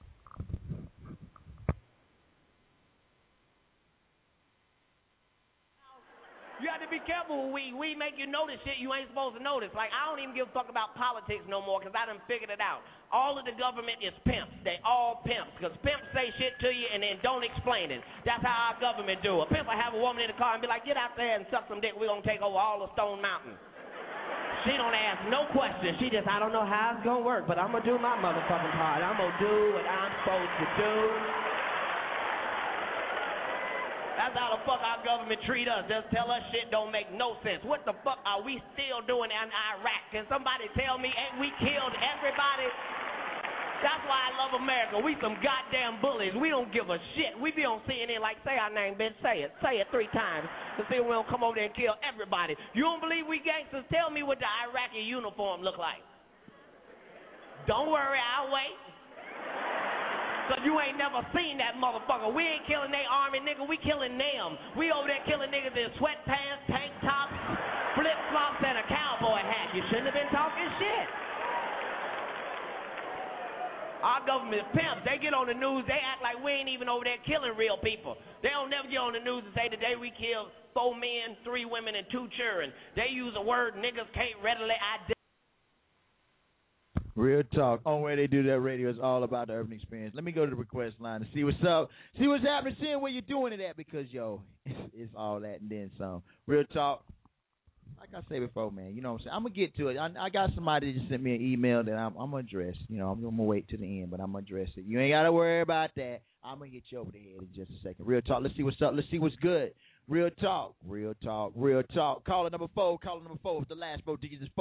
Speaker 27: You have to be careful with weed. Weed make you notice shit you ain't supposed to notice. Like, I don't even give a fuck about politics no more because I done figured it out. All of the government is pimps. They all pimps because pimps say shit to you and then don't explain it. That's how our government do. A pimp will have a woman in the car and be like, get out there and suck some dick. We're going to take over all of Stone Mountain. She don't ask no questions. She just, I don't know how it's going to work, but I'm going to do my motherfucking part. I'm going to do what I'm supposed to do. That's how the fuck our government treat us. Just tell us shit don't make no sense. What the fuck are we still doing in Iraq? Can somebody tell me, ain't we killed everybody? That's why I love America. We some goddamn bullies. We don't give a shit. We be on CNN like, say our name, bitch. Say it. Say it 3 times. To see if we don't come over there and kill everybody. You don't believe we gangsters? Tell me what the Iraqi uniform look like. Don't worry, I'll wait. Cause you ain't never seen that motherfucker. We ain't killing they army, nigga. We killing them. We over there killing niggas in sweatpants, tank tops, flip-flops, and a cowboy hat. You shouldn't have been talking shit. Our government pimps, they get on the news, they act like we ain't even over there killing real people. They don't never get on the news and say, today we killed 4 men, 3 women, and 2 children. They use a word niggas can't readily identify.
Speaker 15: Real talk. On Where They Do That Radio is all about the urban experience. Let me go to the request line and see what's up. See what's happening, seeing where you're doing it at because, yo, it's all that and then some. Real talk. like I said before, man, you know what I'm saying? I'm going to get to it. I got somebody that just sent me an email that I'm going to address. You know, I'm going to wait to the end, but I'm going to address it. You ain't got to worry about that. I'm going to get you over the head in just a second. Real talk. Let's see what's up. Let's see what's good. Real talk. Real talk. Real talk. Caller number 4. Caller number 4. If the last 4 digits is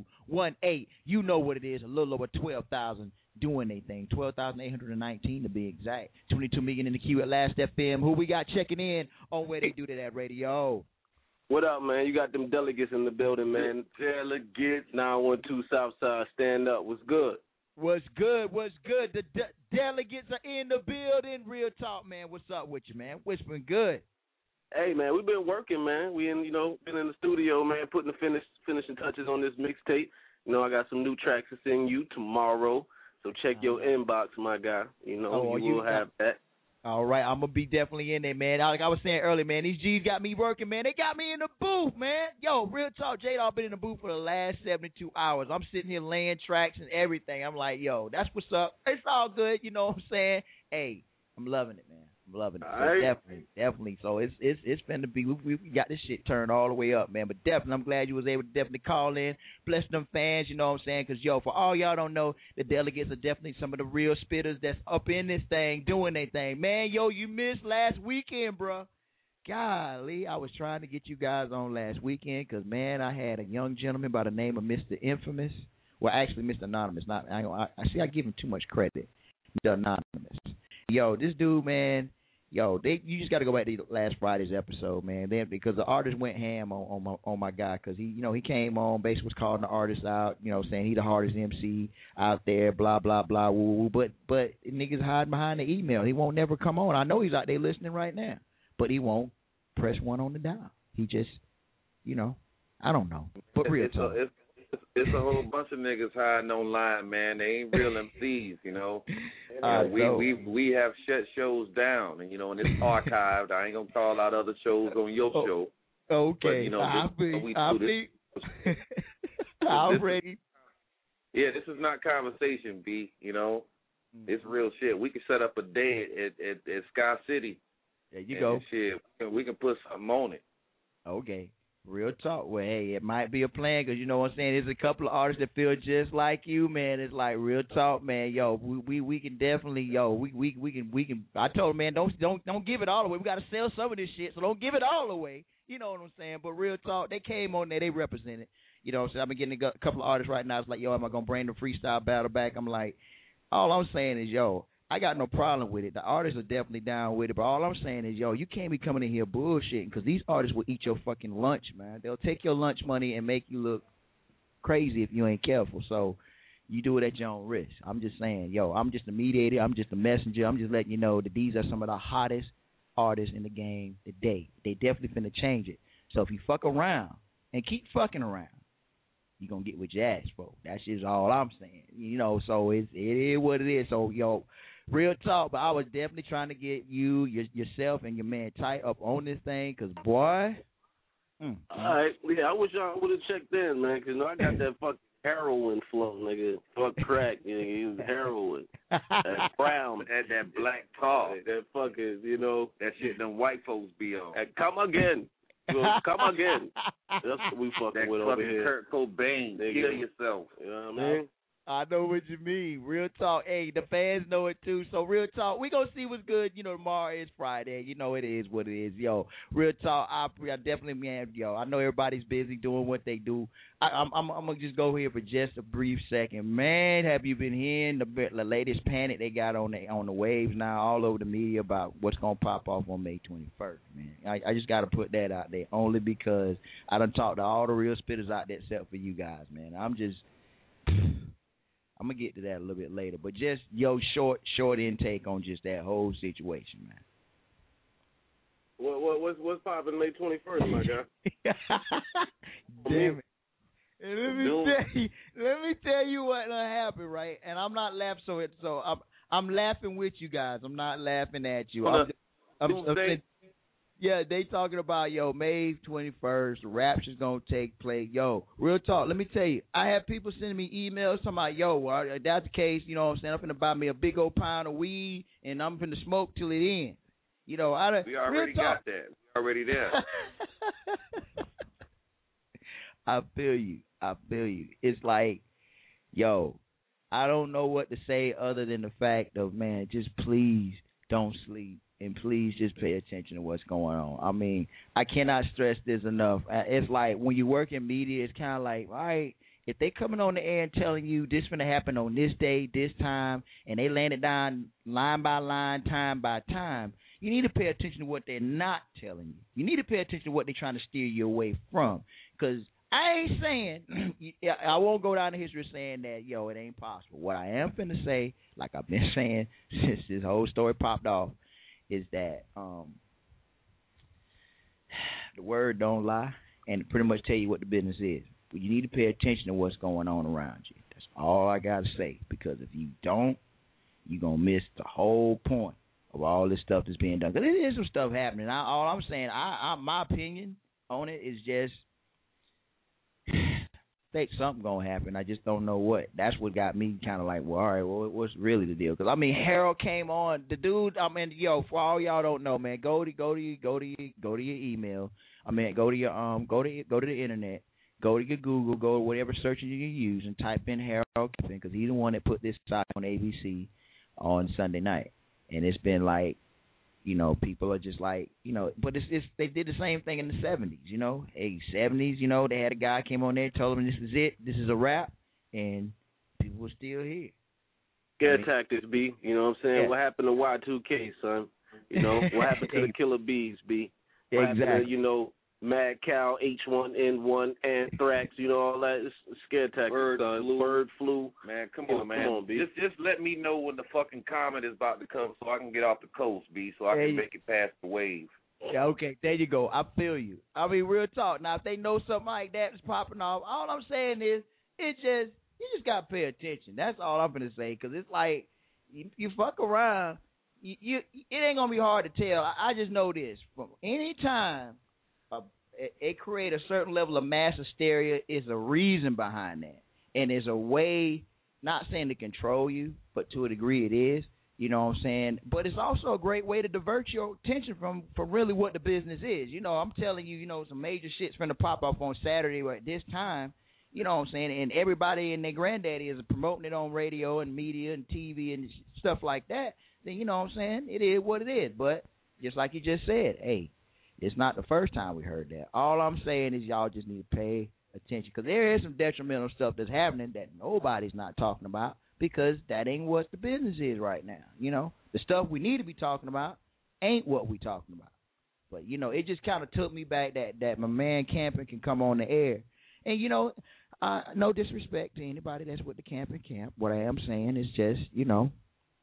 Speaker 15: 4218. You know what it is. A little over 12,000 doing their thing. 12,819 to be exact. 22 million in the queue at Last FM. Who we got checking in on where they do that at radio?
Speaker 3: What up, man? You got them delegates in the building, man. Delegates, 912 Southside, stand up. What's good?
Speaker 15: What's good? What's good? The delegates are in the building. Real talk, man. What's up with you, man? What's been good?
Speaker 3: Hey, man, we've been working, man. We been in the studio, man, putting the finishing touches on this mixtape. You know, I got some new tracks to send you tomorrow, so check your inbox, my guy. You know, you will have that.
Speaker 15: All right, I'm going to be definitely in there, man. Like I was saying earlier, man, these G's got me working, man. They got me in the booth, man. Yo, real talk, J-Dawg been in the booth for the last 72 hours. I'm sitting here laying tracks and everything. I'm like, yo, that's what's up. It's all good, you know what I'm saying? Hey, I'm loving it, man. I'm loving it. So
Speaker 3: right.
Speaker 15: Definitely. So it's finna be, we got this shit turned all the way up, man. But definitely, I'm glad you was able to definitely call in, bless them fans, you know what I'm saying? Because, yo, for all y'all don't know, the delegates are definitely some of the real spitters that's up in this thing, doing their thing. Man, yo, you missed last weekend, bro. Golly, I was trying to get you guys on last weekend because, man, I had a young gentleman by the name of Mr. Infamous. Well, actually, Mr. Anonymous. I give him too much credit. Mr. Anonymous. Yo, this dude, man. Yo, you just got to go back to last Friday's episode, man. Then because the artist went ham on my guy because he came on, basically was calling the artist out, you know, saying he the hardest MC out there, blah blah blah, woo woo. But niggas hiding behind the email. He won't never come on. I know he's out there listening right now, but he won't press one on the dial. He just, you know, I don't know. But real talk.
Speaker 9: It's a whole bunch of niggas hiding online, man. They ain't real MCs, you know. We have shut shows down, and you know, and it's archived. I ain't gonna call out other shows on your show.
Speaker 15: Okay,
Speaker 9: but, you know,
Speaker 15: already.
Speaker 9: Yeah, this is not conversation, B. You know, it's real shit. We can set up a day at Sky City.
Speaker 15: There you go.
Speaker 9: Shit, we can put something on it.
Speaker 15: Okay. Real talk. Well, hey, it might be a plan because you know what I'm saying. There's a couple of artists that feel just like you, man. It's like real talk, man. Yo, we can definitely, yo, we can. I told him, man, don't give it all away. We got to sell some of this shit, so don't give it all away. You know what I'm saying? But real talk, they came on there, they represented. You know what I'm saying? I've been getting a couple of artists right now. It's like, yo, am I gonna bring the freestyle battle back? I'm like, all I'm saying is, yo, I got no problem with it. The artists are definitely down with it. But all I'm saying is, yo, you can't be coming in here bullshitting because these artists will eat your fucking lunch, man. They'll take your lunch money and make you look crazy if you ain't careful. So you do it at your own risk. I'm just saying, yo, I'm just a mediator. I'm just a messenger. I'm just letting you know that these are some of the hottest artists in the game today. They definitely finna change it. So if you fuck around and keep fucking around, you're going to get what you asked for. That's just all I'm saying. You know, so it is what it is. So, yo, real talk, but I was definitely trying to get you, yourself, and your man tight up on this thing, because, boy.
Speaker 3: All right. Yeah, I wish y'all would have checked in, man, because I got that fucking heroin flow, nigga. Fuck crack, nigga. He was heroin. That brown.
Speaker 9: That black talk.
Speaker 3: That fucking, you know.
Speaker 9: That shit them white folks be on.
Speaker 3: And come again. Come again. That's what we fucking with over here.
Speaker 9: Kurt Cobain. Kill yourself.
Speaker 3: You know what I mean?
Speaker 15: I know what you mean. Real talk. Hey, the fans know it too. So real talk. We gonna see what's good. You know, tomorrow is Friday. You know it is what it is. Yo, real talk. I definitely, man. Yo, I know everybody's busy doing what they do. I'm gonna just go here for just a brief second. Man, have you been hearing the latest panic they got on the waves now all over the media about what's gonna pop off on May 21st? Man, I just gotta put that out there only because I done talked to all the real spitters out there except for you guys, man. I'm going to get to that a little bit later. But just, short intake on just that whole situation, man.
Speaker 3: What's popping May 21st, my guy?
Speaker 15: Damn it. And let me tell you what happened, right? And I'm not laughing, so I'm laughing with you guys. I'm not laughing at you. Yeah, they talking about, May 21st, the Rapture's going to take place. Yo, real talk, let me tell you, I have people sending me emails talking about, well, if that's the case, you know what I'm saying, I'm finna buy me a big old pound of weed, and I'm finna smoke till it ends. You know,
Speaker 9: we already got that. We already there.
Speaker 15: I feel you. It's like, yo, I don't know what to say other than the fact of, man, just please don't sleep and please just pay attention to what's going on. I mean, I cannot stress this enough. It's like when you work in media, it's kind of like, all right, if they coming on the air and telling you this going to happen on this day, this time, and they land it down line by line, time by time, you need to pay attention to what they're not telling you. You need to pay attention to what they're trying to steer you away from. Because I ain't saying, I won't go down the history saying that, yo, it ain't possible. What I am finna say, like I've been saying since this whole story popped off, is that the word don't lie and pretty much tell you what the business is. But you need to pay attention to what's going on around you. That's all I got to say. Because if you don't, you're going to miss the whole point of all this stuff that's being done. Because there is some stuff happening. All I'm saying, my opinion on it is just, I think something going to happen. I just don't know what. That's what got me kind of like, well, all right, well, what's really the deal? Because, I mean, Harold came on. The dude, I mean, yo, for all y'all don't know, man, go to your email. I mean, go to the internet. Go to your Google, go to whatever search engine you use, and type in Harold Camping, because he's the one that put this side on ABC on Sunday night. And it's been like, you know, people are just like, you know, but it's they did the same thing in the 70s, you know. 70s, you know, they had a guy came on there, told him this is it, this is a wrap, and people were still here.
Speaker 3: Scare tactics, B. You know what I'm saying?
Speaker 15: Yeah.
Speaker 3: What happened to Y2K, son? You know, what happened to the killer bees, B? What happened to, you know, Mad Cow, H1N1, Anthrax, you know, all that. It's scare tactics, bird flu.
Speaker 9: Man, come on, B. Just let me know when the fucking comet is about to come so I can get off the coast, B, so I can make it past the wave.
Speaker 15: Yeah, okay, there you go. I feel you. I mean, real talk. Now, if they know something like that is popping off, all I'm saying is you just got to pay attention. That's all I'm going to say, because it's like you fuck around, it ain't going to be hard to tell. I just know this. From any time it create a certain level of mass hysteria, is a reason behind that. And there's a way, not saying to control you, but to a degree it is, you know what I'm saying? But it's also a great way to divert your attention from really what the business is. You know, I'm telling you, you know, some major shit's going to pop up on Saturday at this time, you know what I'm saying? And everybody and their granddaddy is promoting it on radio and media and TV and stuff like that. Then, you know what I'm saying? It is what it is. But just like you just said, hey, it's not the first time we heard that. All I'm saying is y'all just need to pay attention, because there is some detrimental stuff that's happening that nobody's not talking about, because that ain't what the business is right now. You know, the stuff we need to be talking about ain't what we talking about. But, you know, it just kind of took me back that my man Camping can come on the air. And, you know, no disrespect to anybody that's with the Camping Camp. What I am saying is just, you know,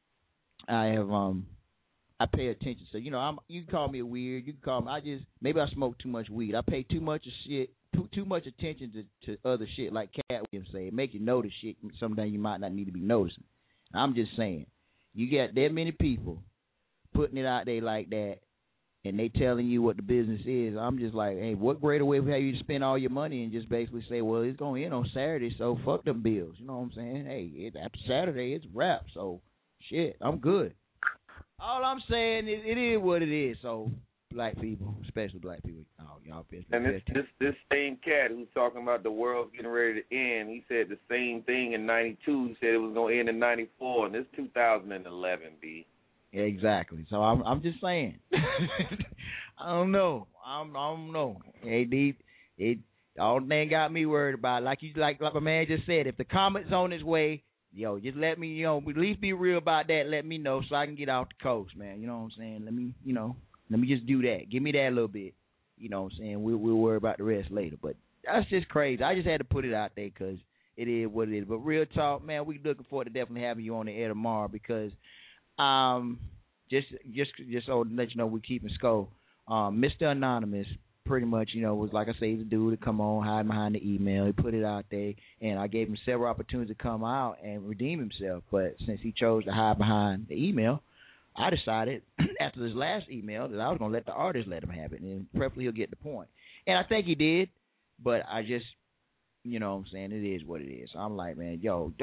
Speaker 15: I pay attention. So, you know, you can call me a weird. You can call me. Maybe I smoke too much weed. I pay too much attention to other shit, like Cat Williams say. It make you notice shit sometimes you might not need to be noticing. I'm just saying, you got that many people putting it out there like that, and they telling you what the business is. I'm just like, hey, what greater way for you to spend all your money and just basically say, well, it's going to end on Saturday, so fuck them bills. You know what I'm saying? Hey, after Saturday, it's wrap. So, shit, I'm good. All I'm saying is it is what it is. So, black people, especially black people, y'all pissed.
Speaker 9: And this same cat who's talking about the world getting ready to end, he said the same thing in 92. He said it was going to end in 94, and it's 2011, B.
Speaker 15: Exactly. So I'm just saying. I don't know. I don't know. It all thing got me worried about. Like my man just said, if the comet's on its way, yo, just let me, at least be real about that. Let me know so I can get off the coast, man. You know what I'm saying? Let me just do that. Give me that a little bit. You know what I'm saying? We'll worry about the rest later. But that's just crazy. I just had to put it out there because it is what it is. But real talk, man, we looking forward to definitely having you on the air tomorrow because just so to let you know we're keeping score. Mr. Anonymous pretty much, was like I say, he's a dude to come on, hide behind the email. He put it out there, and I gave him several opportunities to come out and redeem himself. But since he chose to hide behind the email, I decided after this last email that I was going to let the artist let him have it, and preferably he'll get the point. And I think he did, but I just, you know what I'm saying, it is what it is. So I'm like, man, yo, don't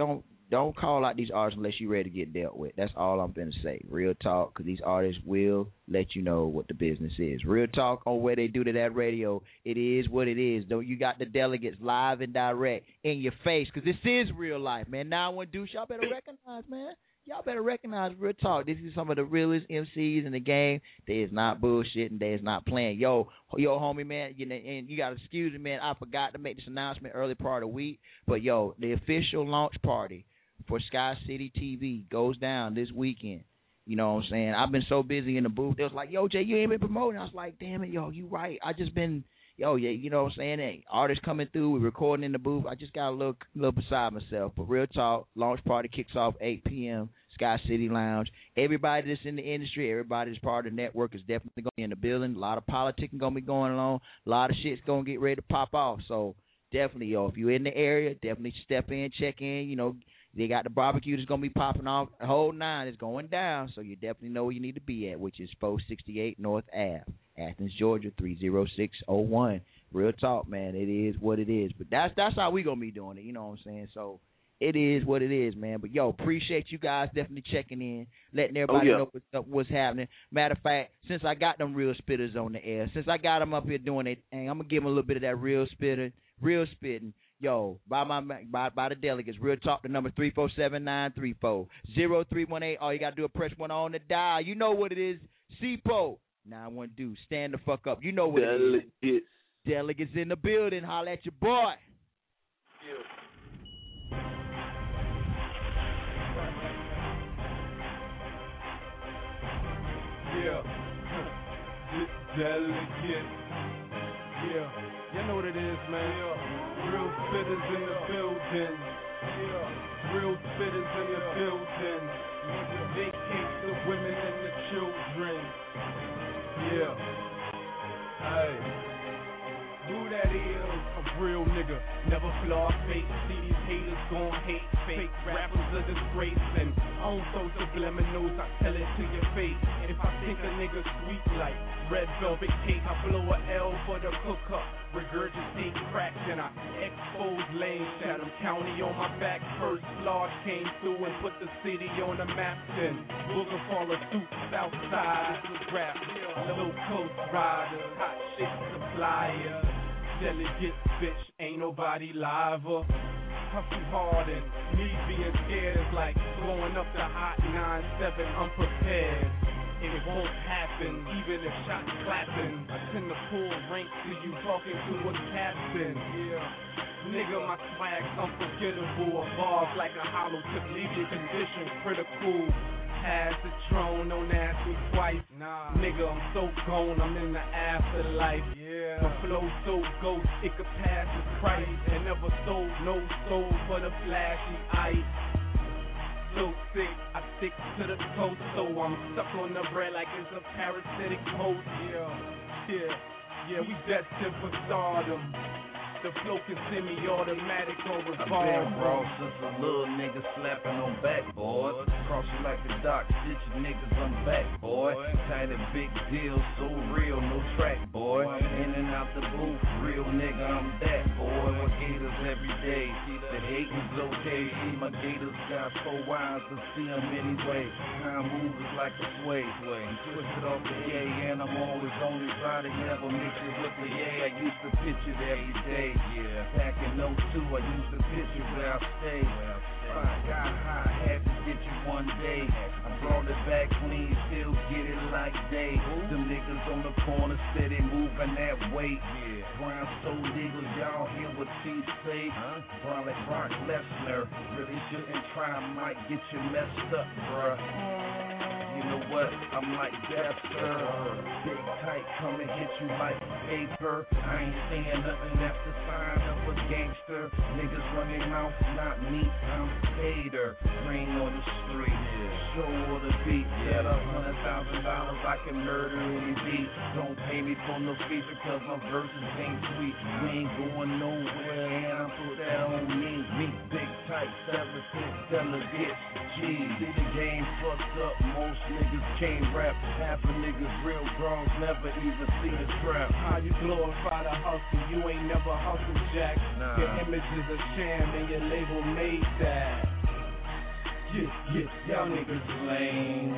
Speaker 15: don't call out these artists unless you're ready to get dealt with. That's all I'm going to say. Real talk, because these artists will let you know what the business is. Real talk on where they do to that radio. It is what it is. Though you got the delegates live and direct in your face, because this is real life, man. Now, when Deuce, y'all better recognize, man. Y'all better recognize real talk. This is some of the realest MCs in the game. They is not bullshitting. They is not playing. Yo, homie, man, and you got to excuse me, man. I forgot to make this announcement early part of the week. But, yo, the official launch party for Sky City TV goes down this weekend. You know what I'm saying? I've been so busy in the booth. They was like, yo, Jay, you ain't been promoting. I was like, damn it, yo, you right. I just been, yo, yeah, you know what I'm saying? Hey, artists coming through. We're recording in the booth. I just got a little beside myself. But real talk, launch party kicks off 8 p.m., Sky City Lounge. Everybody that's in the industry, everybody that's part of the network is definitely going to be in the building. A lot of politicking going to be going on. A lot of shit's going to get ready to pop off. So definitely, yo, if you're in the area, definitely step in, check in. You know, they got the barbecue that's going to be popping off. The whole 9 is going down, so you definitely know where you need to be at, which is 468 North Ave, Athens, Georgia, 30601. Real talk, man. It is what it is. But that's how we going to be doing it, you know what I'm saying? So it is what it is, man. But, yo, appreciate you guys definitely checking in, letting everybody know what's happening. Matter of fact, since I got them real spitters on the air, since I got them up here doing it, I'm going to give them a little bit of that real spitting. Yo, by the delegates, real talk, the number 347-934-0318. All you got to do is press 1 on the dial. You know what it is. CPO 912. Stand the fuck up. You know what it is. Delegates in the building. Holla at your boy.
Speaker 17: Yeah. Delegate. Yeah. You know what it is, man. Real spitters in the building. Real spitters in the building. Vacate the women and the children. Yeah. Hey. Who that is? A real nigga. Never flaw fake. See these haters gon' hate fake. Rappers are disgracing. On those subliminals, I tell it to your face. If I think a nigga sweet like red velvet cake, I blow a L for the cook-up. Regurgitate cracks and I expose lanes. Chatham County on my back. First large came through and put the city on the map. Then Booger Faller suit, south side. This is rap. Low coast riders, hot shit supplier. Delegates, bitch, ain't nobody liver. Hustle hard and me being scared is like blowing up the hot 9-7 unprepared. It won't happen, even if shots clapping. I tend to pull rank to you talking to a captain. Yeah. Nigga, my swag's unforgettable. Evolve like a hollow tip, leave your condition critical. Pass the throne, don't ask me twice. Nah. Nigga, I'm so gone, I'm in the afterlife. Yeah. My flow so ghost, it could pass the price. And never sold, no soul for the flashy ice. So sick, I stick to the coast, so I'm stuck on the bread like it's a parasitic host. Yeah, we destined for stardom. The flow can semi-automatic or revolve.
Speaker 6: I've been raw since a little nigga slapping on backboards. Cross you like a dock, stitch niggas, I'm back, boy. Kind of big deal, so real, no track, boy. In and out the booth, real nigga, I'm that, boy. With gators every day, the hating's okay. See my gators got 4 wires to see them anyway. Time moves like a sway. Twisted off the yay, and I'm always on his body, never mix it with the yay. I used to pitch it every day. Yeah, packing no 2, I used to picture where I stay. I got high, had to get you one day. I brought it back clean, still get it like day. Them niggas on the corner steady moving that way. Brown soul niggas, y'all hear what T say? Brown like Brock Lesnar, really shouldn't try, might get you messed up, bruh. You know what? I'm like that, sir. Big tight, come and hit you like paper. I ain't saying nothing, that's the sign of a gangster. Niggas running mouth, not me, I'm hater. Rain on the street, show all the beat. Set up $100,000, I can murder any beat. Don't pay me for no feature, cause my verses ain't sweet. We ain't going nowhere, and I put that on me. Me, big tight, 7-6 delegates. Gee, see the game fucked up, most niggas can't rap. Half of niggas real grown, never even see a trap.
Speaker 17: How you glorify the hustle? You ain't never hustled, Jack. Your image is a sham and your label made that. Y'all niggas lame.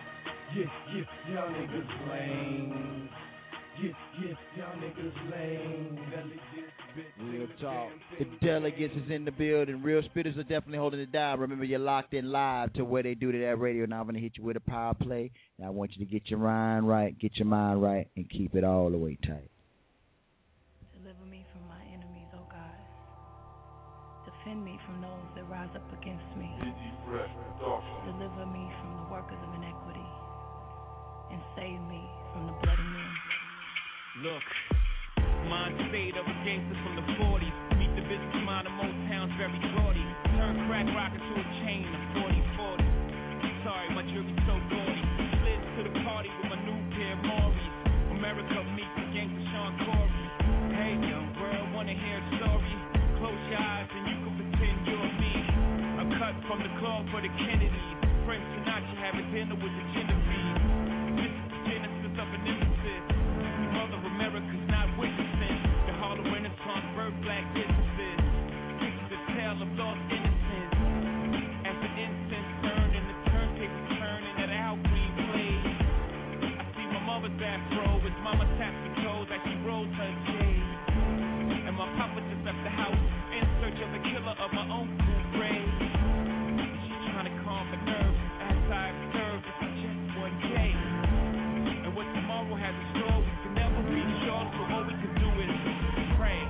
Speaker 17: Y'all niggas lame. Y'all niggas lame.
Speaker 15: Real talk. The delegates is in the building. Real spitters are definitely holding it down. Remember, you're locked in live to where they do to that radio. Now I'm going to hit you with a power play. And I want you to get your rhyme right, get your mind right, and keep it all the way tight.
Speaker 22: Deliver me from my enemies, oh God. Defend me from those that rise up against me. Deliver me from the workers of iniquity. And save me from the bloody men.
Speaker 8: Look, mind state of a gangster from the 40s. Meet the business mind of Motown's very gaudy. Turn crack rock into a chain of 40-40. Sorry, my jury's so gaudy. Slid to the party with my new pair of Maury's. America meets the gangster Sean Corey. Hey, young world, wanna hear a story? Close your eyes and you can pretend you're me. A cut from the club for the Kennedys. Frank Sinatra having dinner with the Genovese. This is the genesis of an emphasis. Mother America's not witnessing the Harlem Renaissance birth black businesses. This is a tale of lost innocence. As the incense burned and the turntable turning at Al Green plays. I see my mother's afro as mama taps the toes as she rolls her shades. And my papa just left the house in search of the killer of my uncle's grave. She's trying to calm the nerves as I observe it's just one day. And what tomorrow has in store, we can never be sure, so all we can do is pray.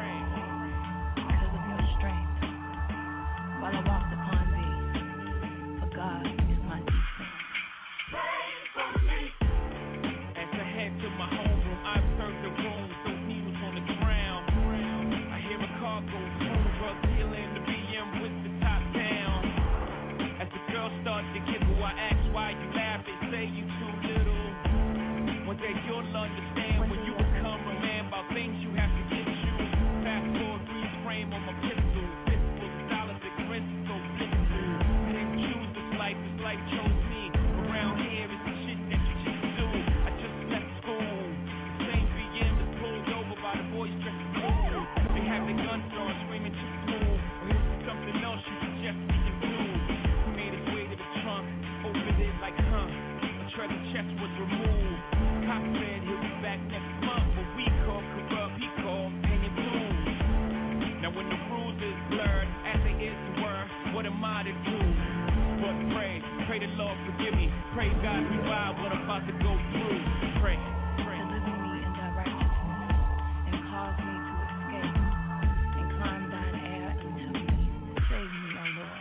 Speaker 22: Because of your strength, while I walked upon thee, for God is my defense.
Speaker 8: Pray for me. As I head to my homeroom, I observe the room, those needles on the ground. I hear a car go boom, drug dealing the BM with the top down. As the girl starts to giggle, I ask why you laugh and say you too little. One day you'll understand when you become a man about things you have to get you. Fast forward, freeze frame on my pistol. Fistful of dollars, ignorance is so blissful. I didn't choose this life chose me. Around here is the shit that you just do. I just left school. The same BM is pulled over by the boys dressed in blue. They have their guns drawn, screaming too smooth. Or here's something else you suggest we can do. He made his way to the trunk, opened it like a treasure chest was removed. Pop said he'll be back next month, but we call corrupt, he called paying dues. Now when the rules is blurred, as they is and were, what am I to do? But pray the Lord forgive me. Pray God revive what I'm about to go through. Pray.
Speaker 22: Deliver me in thy righteousness, and cause me to escape, and climb thine air into me. Save me, O Lord.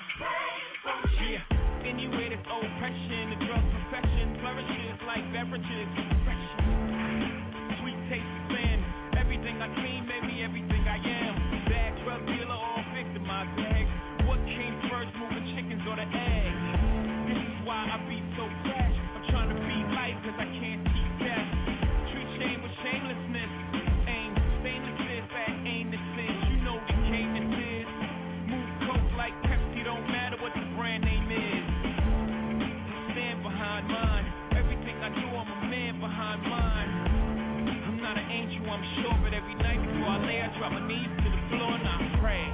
Speaker 8: Yeah, anywhere there's oppression, the drug profession flourishes like beverages. Sweet taste of sin, everything I dream made me everything I am. Bad drug dealer or victim, I beg. What came first, moving chickens or the egg? This is why I be so fresh. I'm trying to be light cause I can't keep death. Treat shame with shamelessness. Aim stainless is that aimlessness. You know the game this is. Move coke like Pepsi, don't matter what the brand name is. I stand behind mine. Everything I do, I'm a man behind mine. I'm not an angel, I'm sure, but every night before I lay, I drop my knees to the floor and I pray.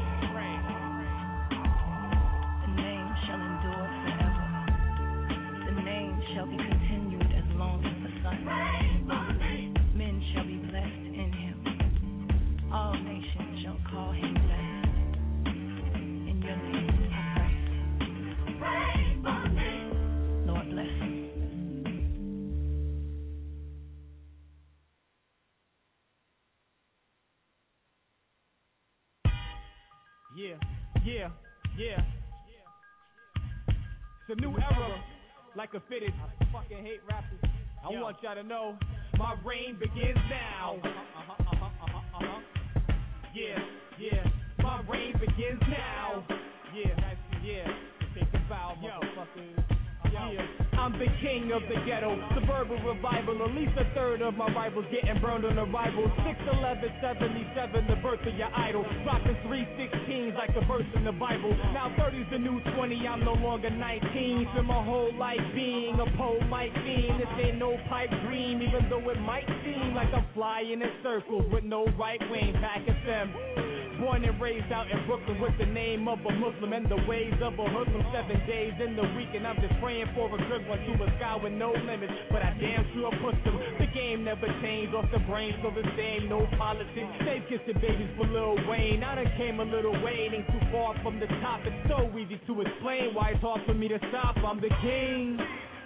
Speaker 22: The name shall endure forever. The name shall be continued as long as the sun. Men shall be blessed in him. All nations shall call him blessed. In your name I pray. Lord bless him.
Speaker 10: Yeah. It's a new era, like a fitted. I fucking hate rappers. I want y'all to know my reign begins now. Yeah. My reign begins now. Yeah. Take the bow, motherfuckers. Yeah. I'm the king of the ghetto. Suburban revival, at least a third of my rivals getting burned on arrival. 6'11", 77, the birth of your idol. Dropping 316s like a verse in the Bible. Now 30's the new 20, I'm no longer 19. Spent my whole life being a pole mic fiend. This ain't no pipe dream, even though it might seem like I'm flying in circles with no right wing. Back at them. Born and raised out in Brooklyn with the name of a Muslim and the ways of a hoodlum. 7 days in the week and I'm just praying for a good one to a sky with no limits. But I damn sure pushed them. The game never changed, off the brain still the same. No politics, they kissing babies for Lil Wayne. I done came a little way, ain't too far from the top. It's so easy to explain why it's hard for me to stop. I'm the king.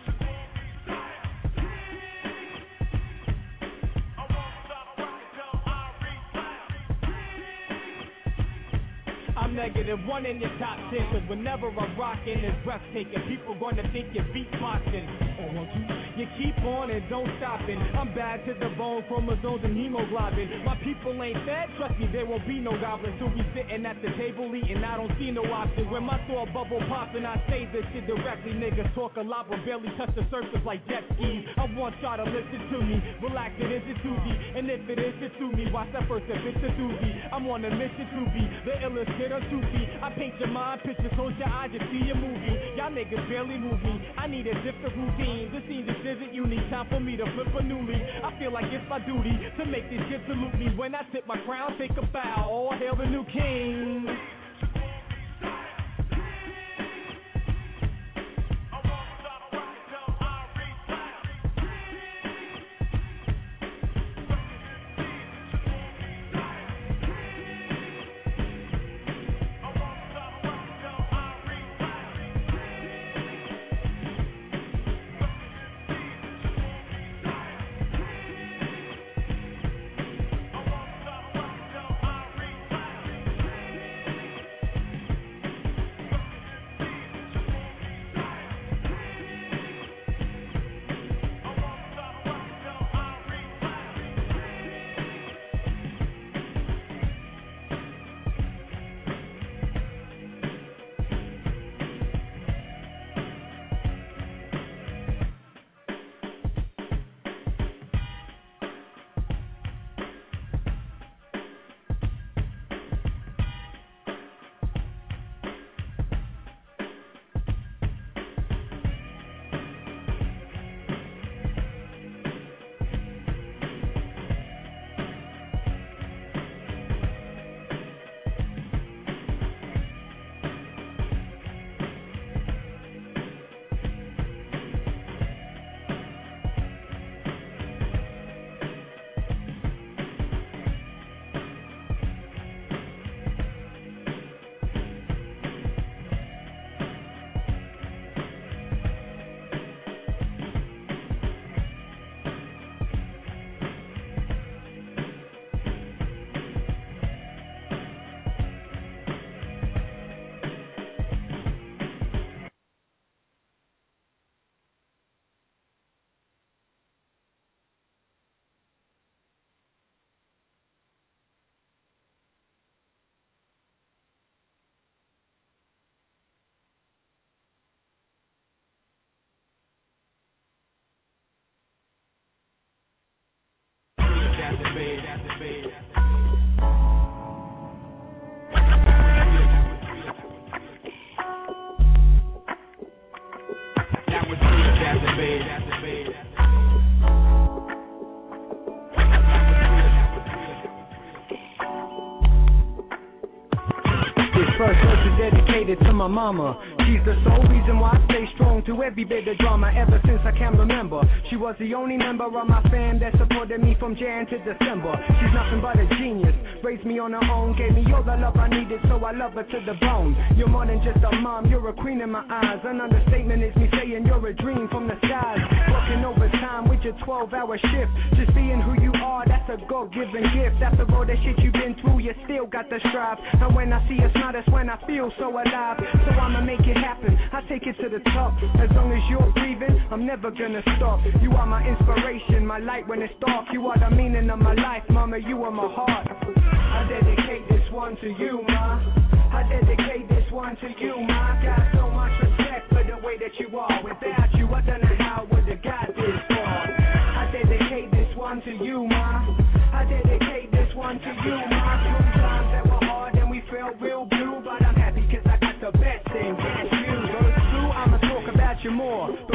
Speaker 10: I'm -1 in your top 10, cause whenever I'm rocking, it's breathtaking. People gonna think you're beatboxing. You keep on and don't stop it. I'm bad to the bone, chromosomes and hemoglobin. My people ain't fed, trust me, there won't be no goblins. So we sitting at the table eating, I don't see no option. When my thought bubble popping, I say this shit directly. Niggas talk a lot, but barely touch the surface like jet skis. I want y'all to listen to me, relax, it isn't too deep. And if it isn't to me, watch that first if it's a doozy. I'm on a mission to be the illest kid on 2 feet. I paint your mind pictures, close your eyes, you see a movie. Y'all niggas barely move me, I need a different routine. This scene just isn't unique, time for me to flip a new leaf. I feel like it's my duty to make this shit salute me. When I tip my crown, take a bow, all hail the new king. To my mama, she's the sole reason why I stay strong through every bit of drama ever since I can remember. She was the only member of my fam that supported me from Jan to December. She's nothing but a genius, raised me on her own, gave me all the love I needed, so I love her to the bone. You're more than just a mom, you're a queen in my eyes. An understatement is me saying you're a dream from the skies. Working overtime with your 12-hour shift, just being who you are, that's a God-given gift. After all the shit you've been through, you still got the strive. And when I see a smile, that's when I feel so alive. So I'ma make it happen, I take it to the top. As long as you're breathing, I'm never gonna stop. You are my inspiration, my light when it's dark. You are the meaning of my life, mama, you are my heart. I dedicate this one to you, ma. I dedicate this one to you, ma. Got so much respect for the way that you are. Without you, I don't know.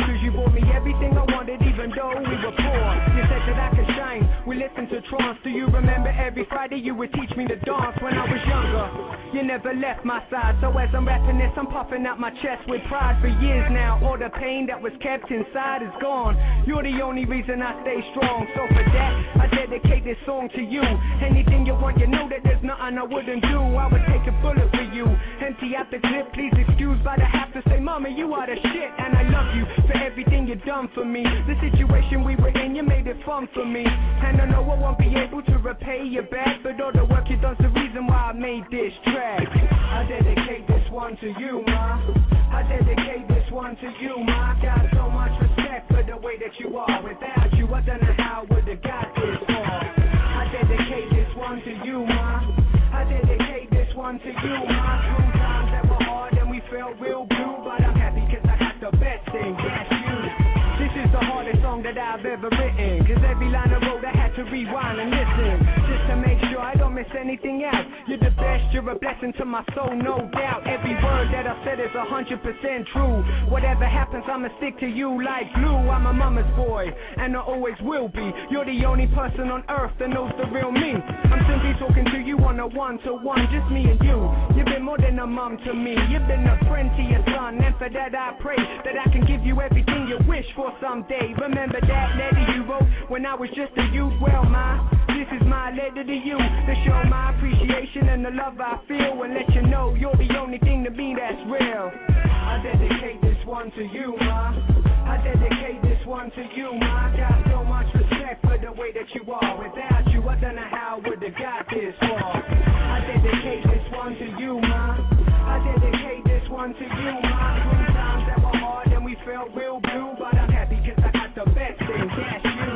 Speaker 10: Cause you bought me everything I wanted even though we were poor. You said that I could shine, we listened to trance. Do you remember every Friday you would teach me to dance when I was younger? You never left my side, so as I'm rapping this I'm puffing out my chest with pride. For years now, all the pain that was kept inside is gone. You're the only reason I stay strong, so for that I dedicate this song to you. Anything you want, you know that there's nothing I wouldn't do. I would take a bullet for you. Empty out the clip, please excuse, but I have to say, mama, you are the shit, and I love you for everything you've done for me. The situation we were in, you made it fun for me, and I know I won't be able to repay you back, but all the work you done's the reason why I made this track. I dedicate this one to you, ma. I dedicate this one to you, ma. I got so much respect for the way that you are. Without you, I don't know how I would have got this far. I dedicate this one to you, ma. I dedicate this one to you, ma. Through times that were hard and we felt real blue, but I'm happy cause I got the best thing, that's you. This is the hardest song that I've ever written, cause every line I wrote I had to rewind and listen, just to make sure I don't miss anything out. You're the best, you're a blessing to my soul, no doubt. Every word that I said is 100% true. Whatever happens, I'ma stick to you like glue. I'm a mama's boy, and I always will be. You're the only person on earth that knows the real me. I'm simply talking to you on a one-to-one, just me and you. You've been more than a mom to me. You've been a friend to your son, and for that I pray that I can give you everything you wish for someday. Remember that letter you wrote when I was just a youth? Well, this is my letter to you, to show my appreciation and the love I feel, and let you know you're the only thing to me that's real. I dedicate this one to you, ma. I dedicate this one to you, ma. I got so much respect for the way that you are. Without you, I don't know how I would have got this far. I dedicate this one to you, ma. I dedicate this one to you, ma. Through times that were hard and we felt real blue, but I'm happy cause I got the best thing, that's you.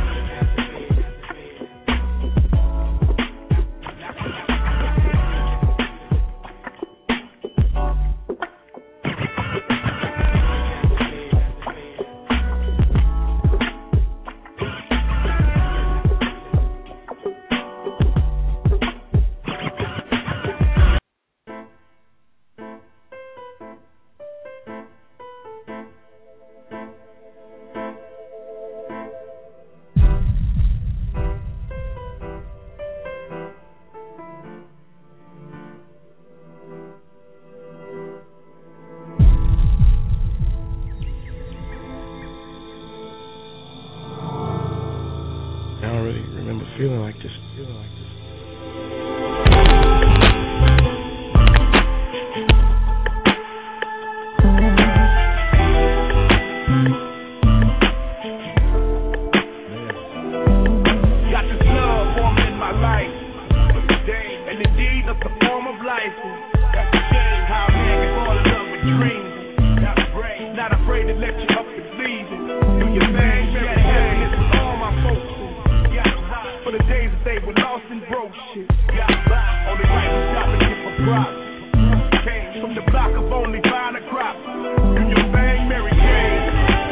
Speaker 11: Feeling like this.
Speaker 17: Got this love forming in my life, and indeed that's the form of life. That's the shame how a man can fall in love with dreams. Not afraid to let you up and leave it. Do your thing, very happiness with all my folks. For the days that they were lost and broke shit. Only right to shop and get for props. Came from the block of only buying a crop. Do your thing, Mary Jane.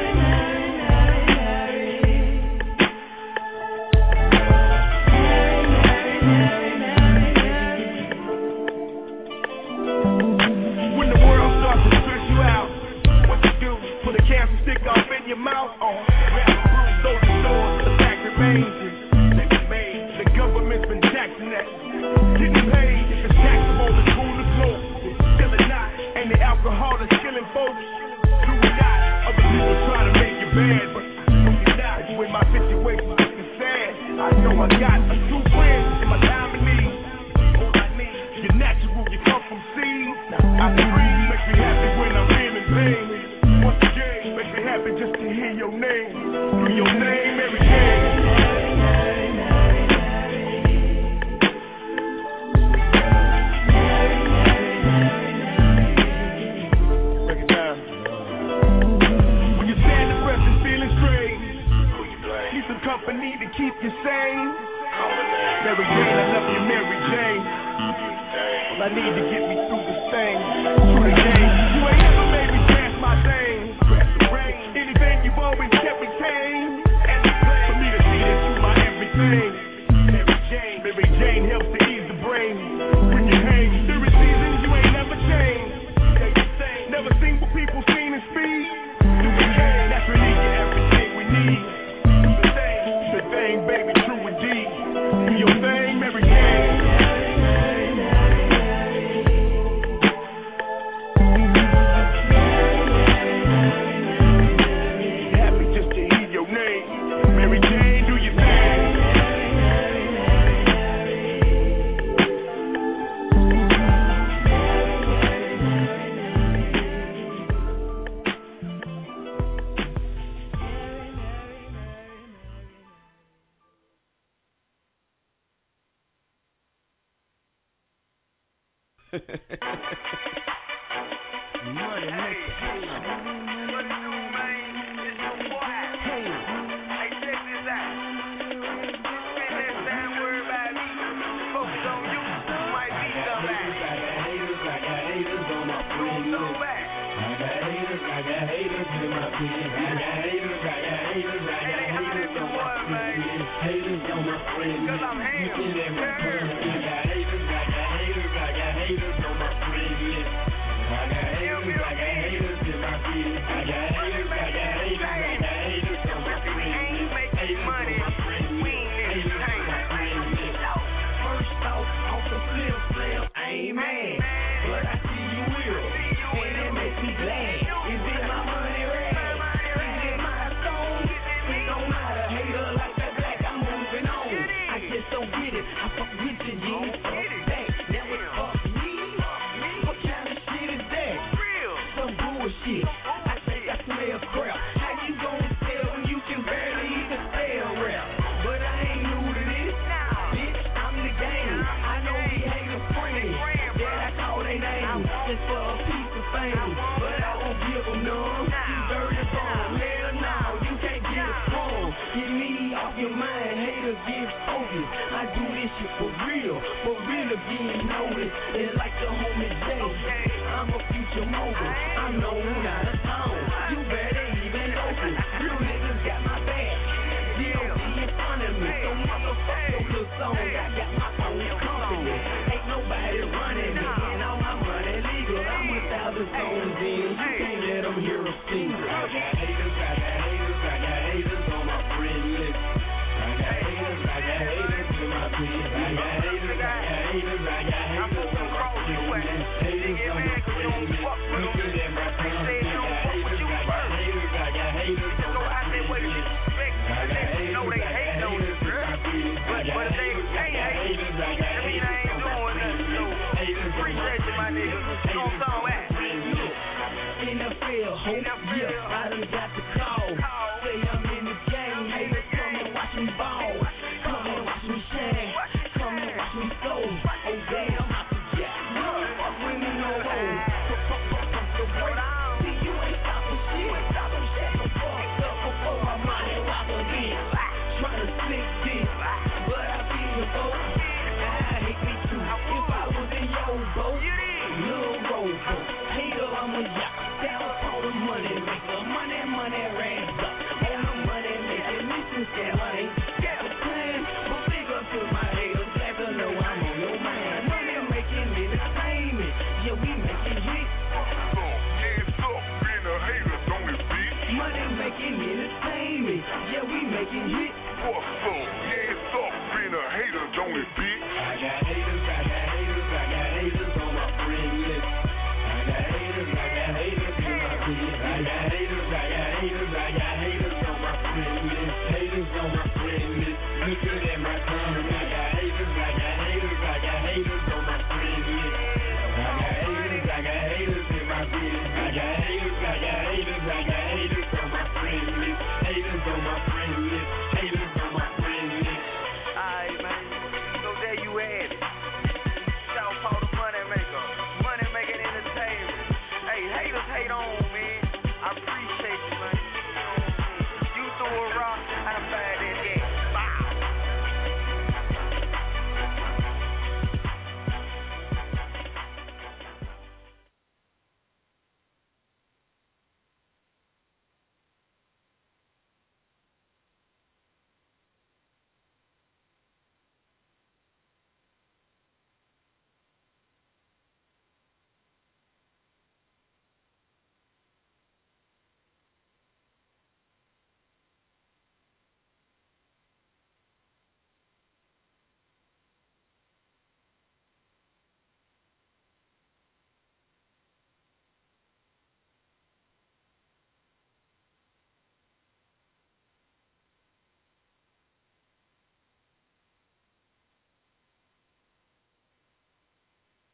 Speaker 17: When the world starts to stress you out, what you do? Put a cancer stick off in your mouth. Those doors, the fact remains. The government's been taxing that. Getting paid if it's taxable, it's cool to smoke. Still or not, and the alcohol is killing folks. Do or not, other people try to make you bad, but you're not. You in my situation, looking sad. I know I got a true friend in my time of need. All I need, you're natural, you come from seed. I can breathe, makes me happy when I'm feeling pain. Once again, makes me happy just to hear your name. Hear your name every day. Company to keep you sane. Mary Jane, I love you, Mary Jane. All I need to get me through this thing. Through the game. You ain't never made me crash my thing. Anything you've always kept me tame. And for me to see that you my everything. Mary Jane helps to ease the brain. When you hang, there is seasons you ain't never changed. Never seen what people seen in speed.
Speaker 10: Money maker.
Speaker 1: Haters on my friend, cause I'm ham. I got haters on my friend list. I got haters in my business. I got haters on my friend list. Haters on my friend list. First off the flip slam, I ain't mad, but I see you will, and it makes me glad. Is it my money rag? Is it my stone? It don't matter, hater like that black, I'm moving on. I just don't get it, I fuck with you, you ain't fuck back. Never fuck me. What kind of shit is that? Some bullshit. I think I smell crap. How you gon' sell when you can barely even spell rap? But I ain't new to this. Bitch, I'm the game. I know we haters friends. Yeah, I call they name just for a piece of fame. But I won't give them none. You dirty bone. Hell no, you can't get it wrong. Get me off your mind. Haters get focused. I do this shit for real again, noticed. And like the homie Jay, I'm a future mogul. I'm known out of town. You better even open. Real niggas got my back. D.O.P. in front of me. So motherfuck your little song. I got my own company. Ain't nobody running me. And all my money legal. I'm 1,000 stones in. You can't let them hear a single. I got haters on my friend list. I got haters in my business. I got haters on my friend list. Haters on my friend list. Looking at my phone. I got haters on my friend list. I got haters in my business. But if they ain't haters, that mean I ain't doing nothing. Appreciate you, my nigga. On song at NFL, yeah, I done got the call. Say I'm in the game, haters come and watch me ball. Come and watch me shine. Come and watch me go. Oh damn, I forget. Fuck with me no more. See, you ain't stopping shit. So fucked up before my money walk again. Trying to fix this, but I feel the boat. I hate me too. If I was in your boat, little rowboat. Hater, I'm a yacht. Down for the money maker. Money rags up. And the money making me some scam. I ain't scared of plan. But big up to my haters. Glad to know I'm on your mind. Money making entertainment. Yeah, we making hits. Hands up, being a hater, don't it, bitch? Money making entertainment. Yeah, we making hits. What's up? Hands up, being a hater, don't it, bitch? I got haters on my friend list. I got haters in my business. I got haters on my friend list. Haters on my friend list. Looking at my phone. I got haters on my friend list. I got haters in my business. I got haters on my friend list. Haters on my friend list. Haters on my friend list. Alright, man. So there you had it. Shout out the money maker. Money making entertainment. Hey, haters hate on, man. I appreciate you, man. You threw a rock, I fired that game. Bow.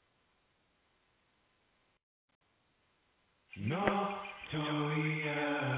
Speaker 17: Notorious.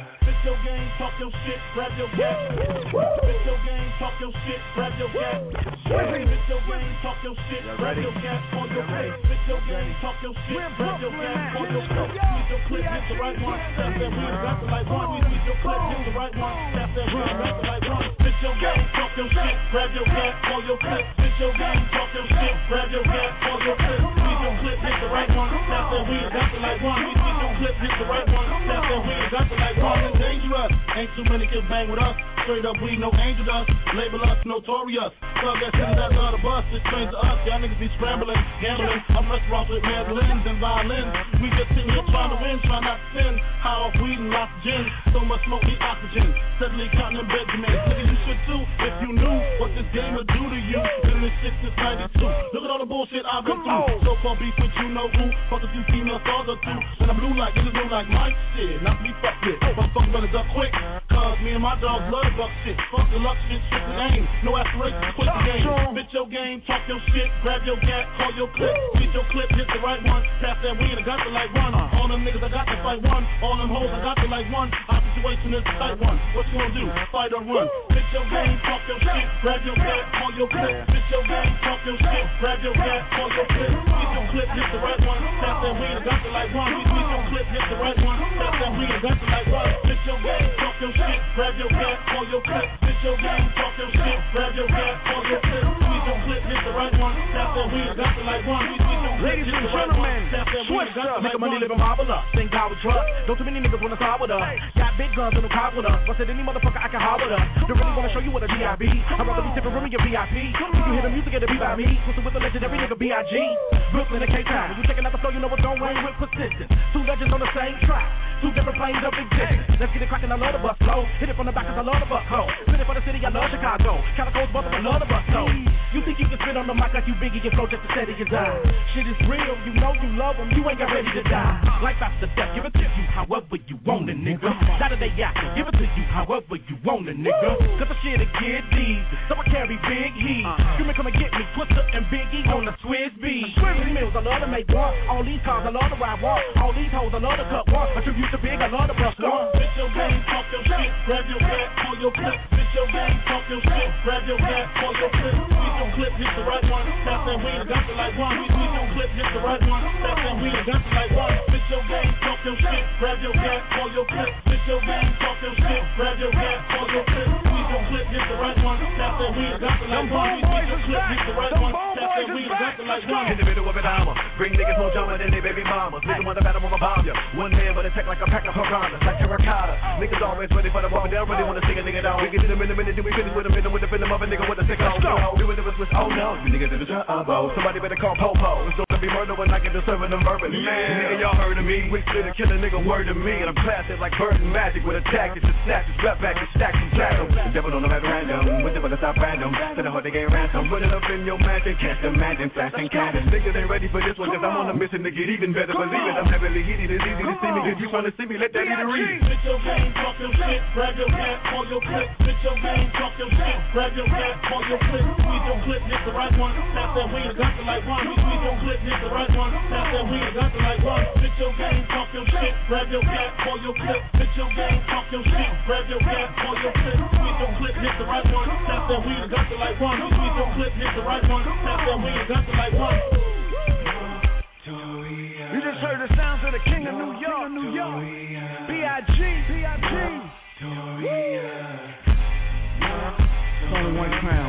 Speaker 17: your game, talk your shit, grab your gas. Spit your game, talk your shit, grab your gas. Spit your game, talk your shit, grab your gas. On your face. Spit your game, talk your shit, grab your gas. On your face. Squeeze your clip, hit the right one. Tap that wheel, got the light one. Squeeze your clip, hit the right one. Tap that wheel, got the light one. Spit your game, talk your shit, grab your gas. On your clip. Spit your game, talk your shit, grab your gas. On your clip. Squeeze your clip, hit the right one. Tap that wheel, got the light one. Squeeze your clip, hit the right one. Tap that wheel, got the light one. It's dangerous. Ain't too many kids bang with us. Straight up, we no angel dust. Label us notorious. Thug that sends that love the bus. It's strange to us. Y'all niggas be scrambling, gambling. I'm restaurants with mandolins and violins. We just sitting here trying to win, trying not to sin. High off weed and oxygen. So much smoke, need oxygen. Steadily counting them Benjamins. Niggas, you should too if you knew what this game would do to you. Been in this shit since 92. Look at all the bullshit I've been through. So far beef with you know who. Fuck a few female stars or two. And I'm blue like niggas blue like my shit. Not to be fucked with. But fuck brothers up quick. Cause me and my dogs love the buck shit. Fuck the luck shit, shit the aim. No aspirations, quit the game. Spit your game, talk your shit, grab your gat, call your clip. Beat your clip, hit the right one. Pass that weed, I got the light one. All them niggas, I got the fight one. All them hoes, I got the light one. Our situation is the tight one. What you gonna do? Fight or run? Spit your game, talk your shit, grab your gat, call your clip. Spit your game, talk your shit, grab your gat, call your clip. Beat your clip, hit the right one. Pass that weed, I got the light one. Beat your clip, hit the right one. Pass that weed, I got the light one. Spit your game, talk your shit, grab your gat, call your clip. Spit your game, talk your shit, grab your gat, call your clip. Squeeze your clip, hit the right one. Tap that weed, got the light one.
Speaker 26: Ladies and gentlemen, switch up. Make money living marvelous. Thank God we trust. Don't too many niggas wanna side with us. Got big guns and no cop with us. Busted any motherfucker I can hide with us. Don't really wanna show you what a DIB. I'd rather be sipping room in your VIP. You can hear the music, it'll be by me. Twisted with the legendary nigga B.I.G. Brooklyn and Cape Town. When you checking out the flow, you know what's going on with persistence. Two legends on the same track. Two different planes of existence. Let's get it cracking, I love the bus slow. Hit it from the back cause I love the buck hoe. Spit it for the city, I love Chicago. Calico's brother, I love the bus slow. You think you can spit on the mic like you Biggie and flow just to steady your die. Shit is real, you know you love them, you ain't got ready to die. Life after death, give it to you however you want it, nigga. Saturday after, give it to you however you want it, nigga. Cause the shit'll get deep, so I carry big heat. Screaming, come and get me, Twister and Biggie on the Swiss beat. Swiss Mills, I love to make one. All these cars, I love to ride one. All these hoes, I love to cut one. A tribute to Big, I love to bust one.
Speaker 17: Spit your game, talk your shit, grab your gat, call your clip. Spit your game, talk your shit, grab your gat, call your clip. Squeeze your clip, hit the right one. Tap that weed, got the light one. Squeeze your clip, hit the right one. Tap that weed, got the light one. Spit your game, talk your shit, grab your gat, call your clip. Spit your game, talk your shit, grab your gat, call your clip. Squeeze your clip, hit the right one. Tap that weed, got the light one. Squeeze your clip, hit the right one. Tap that weed, got the light one.
Speaker 2: In the middle of it, I'ma bring niggas more drama than they baby mamas. Niggas want to battle on my bomb ya. One man with a tech like a pack of piranhas, like terracotta. Niggas always ready for the moment. They don't really want to sing a nigga down. We get in a minute, then we finish with a minute with the venom of a nigga with a sick hole. Doing it with oh no, you niggas in the trouble. Somebody better call Popo. It's gonna be murder when I get to serving them verbally. Nigga, y'all heard of me. We split a killer nigga word to me. And I'm classic like bird and magic with a tactic to snatch his rep back and stack some platinum. The devil don't know how to random. With the fuckers stop random. To the heart they get ransom. Put it up in your magic. Catch the magic, flashing cannons. Niggas ain't ready for this one cause I'm on a mission to get even better. Believe it, I'm heavily heated. It's easy to see me. If you wanna see me, let that be the reason.
Speaker 17: Spit your game, talk your shit, grab your gat, call your clip. Spit your game, talk your shit, grab your gat, call your clip. Squeeze your clip, hit the right one. Tap that weed, got the light one. Squeeze your clip, hit the right one. Tap that weed, got the light one. Spit your game, talk your shit, grab your gat, call your clip. Spit your game, talk your shit, grab your gat, call your clip. Squeeze your clip, hit the right one. Tap that weed, got the light one. Squeeze your clip, hit the right one. Tap that weed, got the light one.
Speaker 26: You just heard the sounds of the King of New York, B.I.G. Only one crown.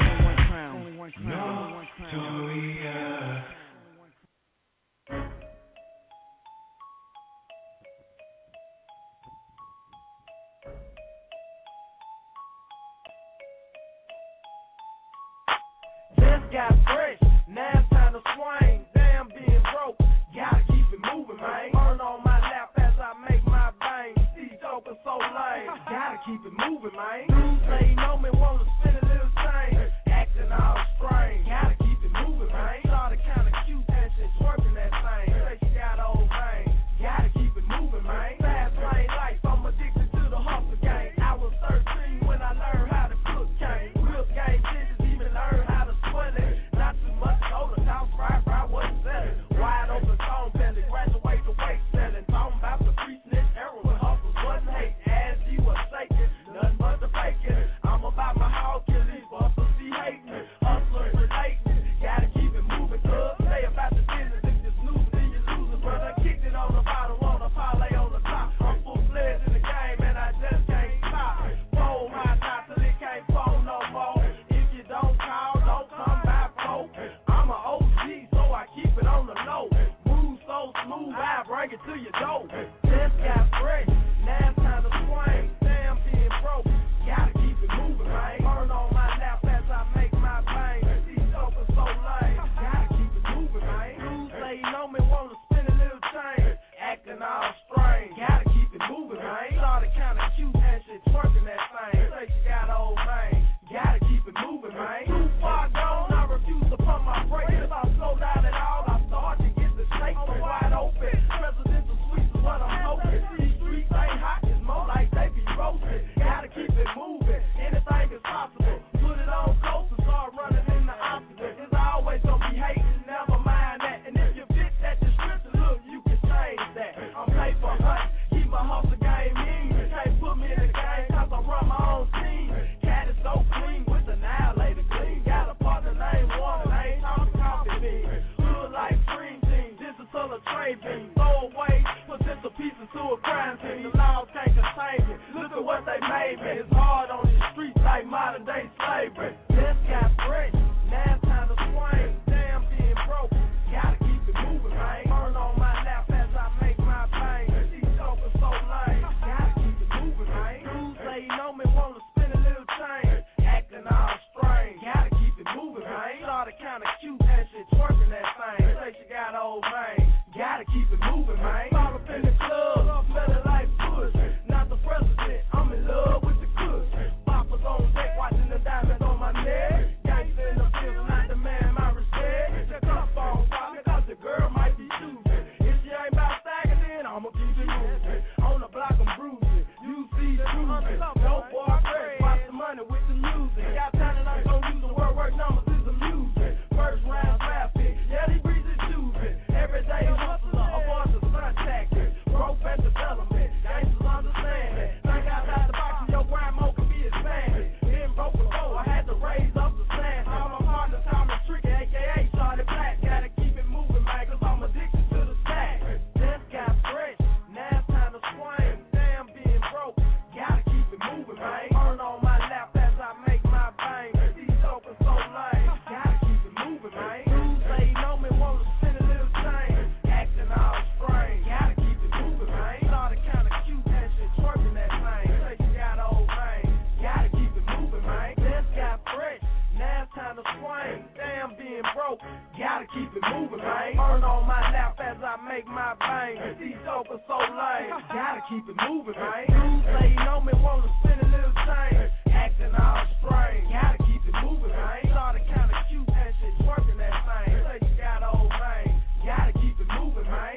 Speaker 10: Just got fresh, now it's time to swing. Damn, being broke, gotta keep it moving, man. Burn on my lap as I make my bang. See, talking so lame, gotta keep it moving, man. Dudes they know me, wanna spin a little thing. Acting all strange, gotta keep it moving, man. Started kinda cute and shit, twerking that thing. Say she got old man, gotta keep it moving, man. Fast lane life, I'm addicted to the hustle game. I was 13 when I learned how to cook cane. Real game bitches even learn how to sweat it. Not too much soda, house fry, wasn't selling. Wide open phone belly, graduate to weight selling. Talking about the free snitch era when hustles wasn't hate. As you were
Speaker 17: baby. It's hard on these streets like modern day slavery. Just got fresh, now it's time to swing. Damn, being broke, gotta keep it moving, man. Burn on my lap as I make my pain. These jokers so lame, gotta keep it moving, man. Dudes say you know me, wanna spin a little change. Acting all strange, gotta keep it moving, man. Started kinda cute, that shit twerking that thing. Say she got old man, gotta keep it moving, man. Fall up in the club, smelling like push. Not the president, I'm in love with the kush. Papa's on deck, watching the diamonds on my neck. Gangsta in the field, not the man my respect. The cup on top, cause the girl might be choosing. If she ain't about stacking, then I'ma keep it moving. On the block, I'm bruising. You see the cruising. Dope boy, fresh, watch the money with the music. Got talent, I'm gon' use the word numbers is amusing. First round traffic, yeah, these breezes choosing. Everyday hustler, avoid the sun tactics. Growth and development, gangsters understand it. Think outside the box and your grandma can be expanded. Been broke before, I had to raise up the slant. All my partners, Thomas Tricky, a.k.a. Shawty Black. Gotta keep it moving, man, cause I'm addicted to the stack. Just got fresh, now it's time to swing. Damn, being broke, gotta keep it moving, man. Burn on my lap as I make my bang. These jokers so lame, gotta keep it moving, man. Dudes say you know me, wanna spin a little change. Acting all strange, gotta keep it moving, man. Started kinda cute, that shit twerking that thing. Say she got old man, gotta keep it moving, man. Just got fresh, now it's time to swing. Damn, being broke, gotta keep it moving, man. Burn on my lap as I make my bang. These jokers so lame, gotta keep it moving, man. Dudes say you know me, wanna spin a little change. Acting all strange, gotta keep it moving, man. Started kinda cute, that shit twerking that thing. Say she got old man, gotta keep it moving, man.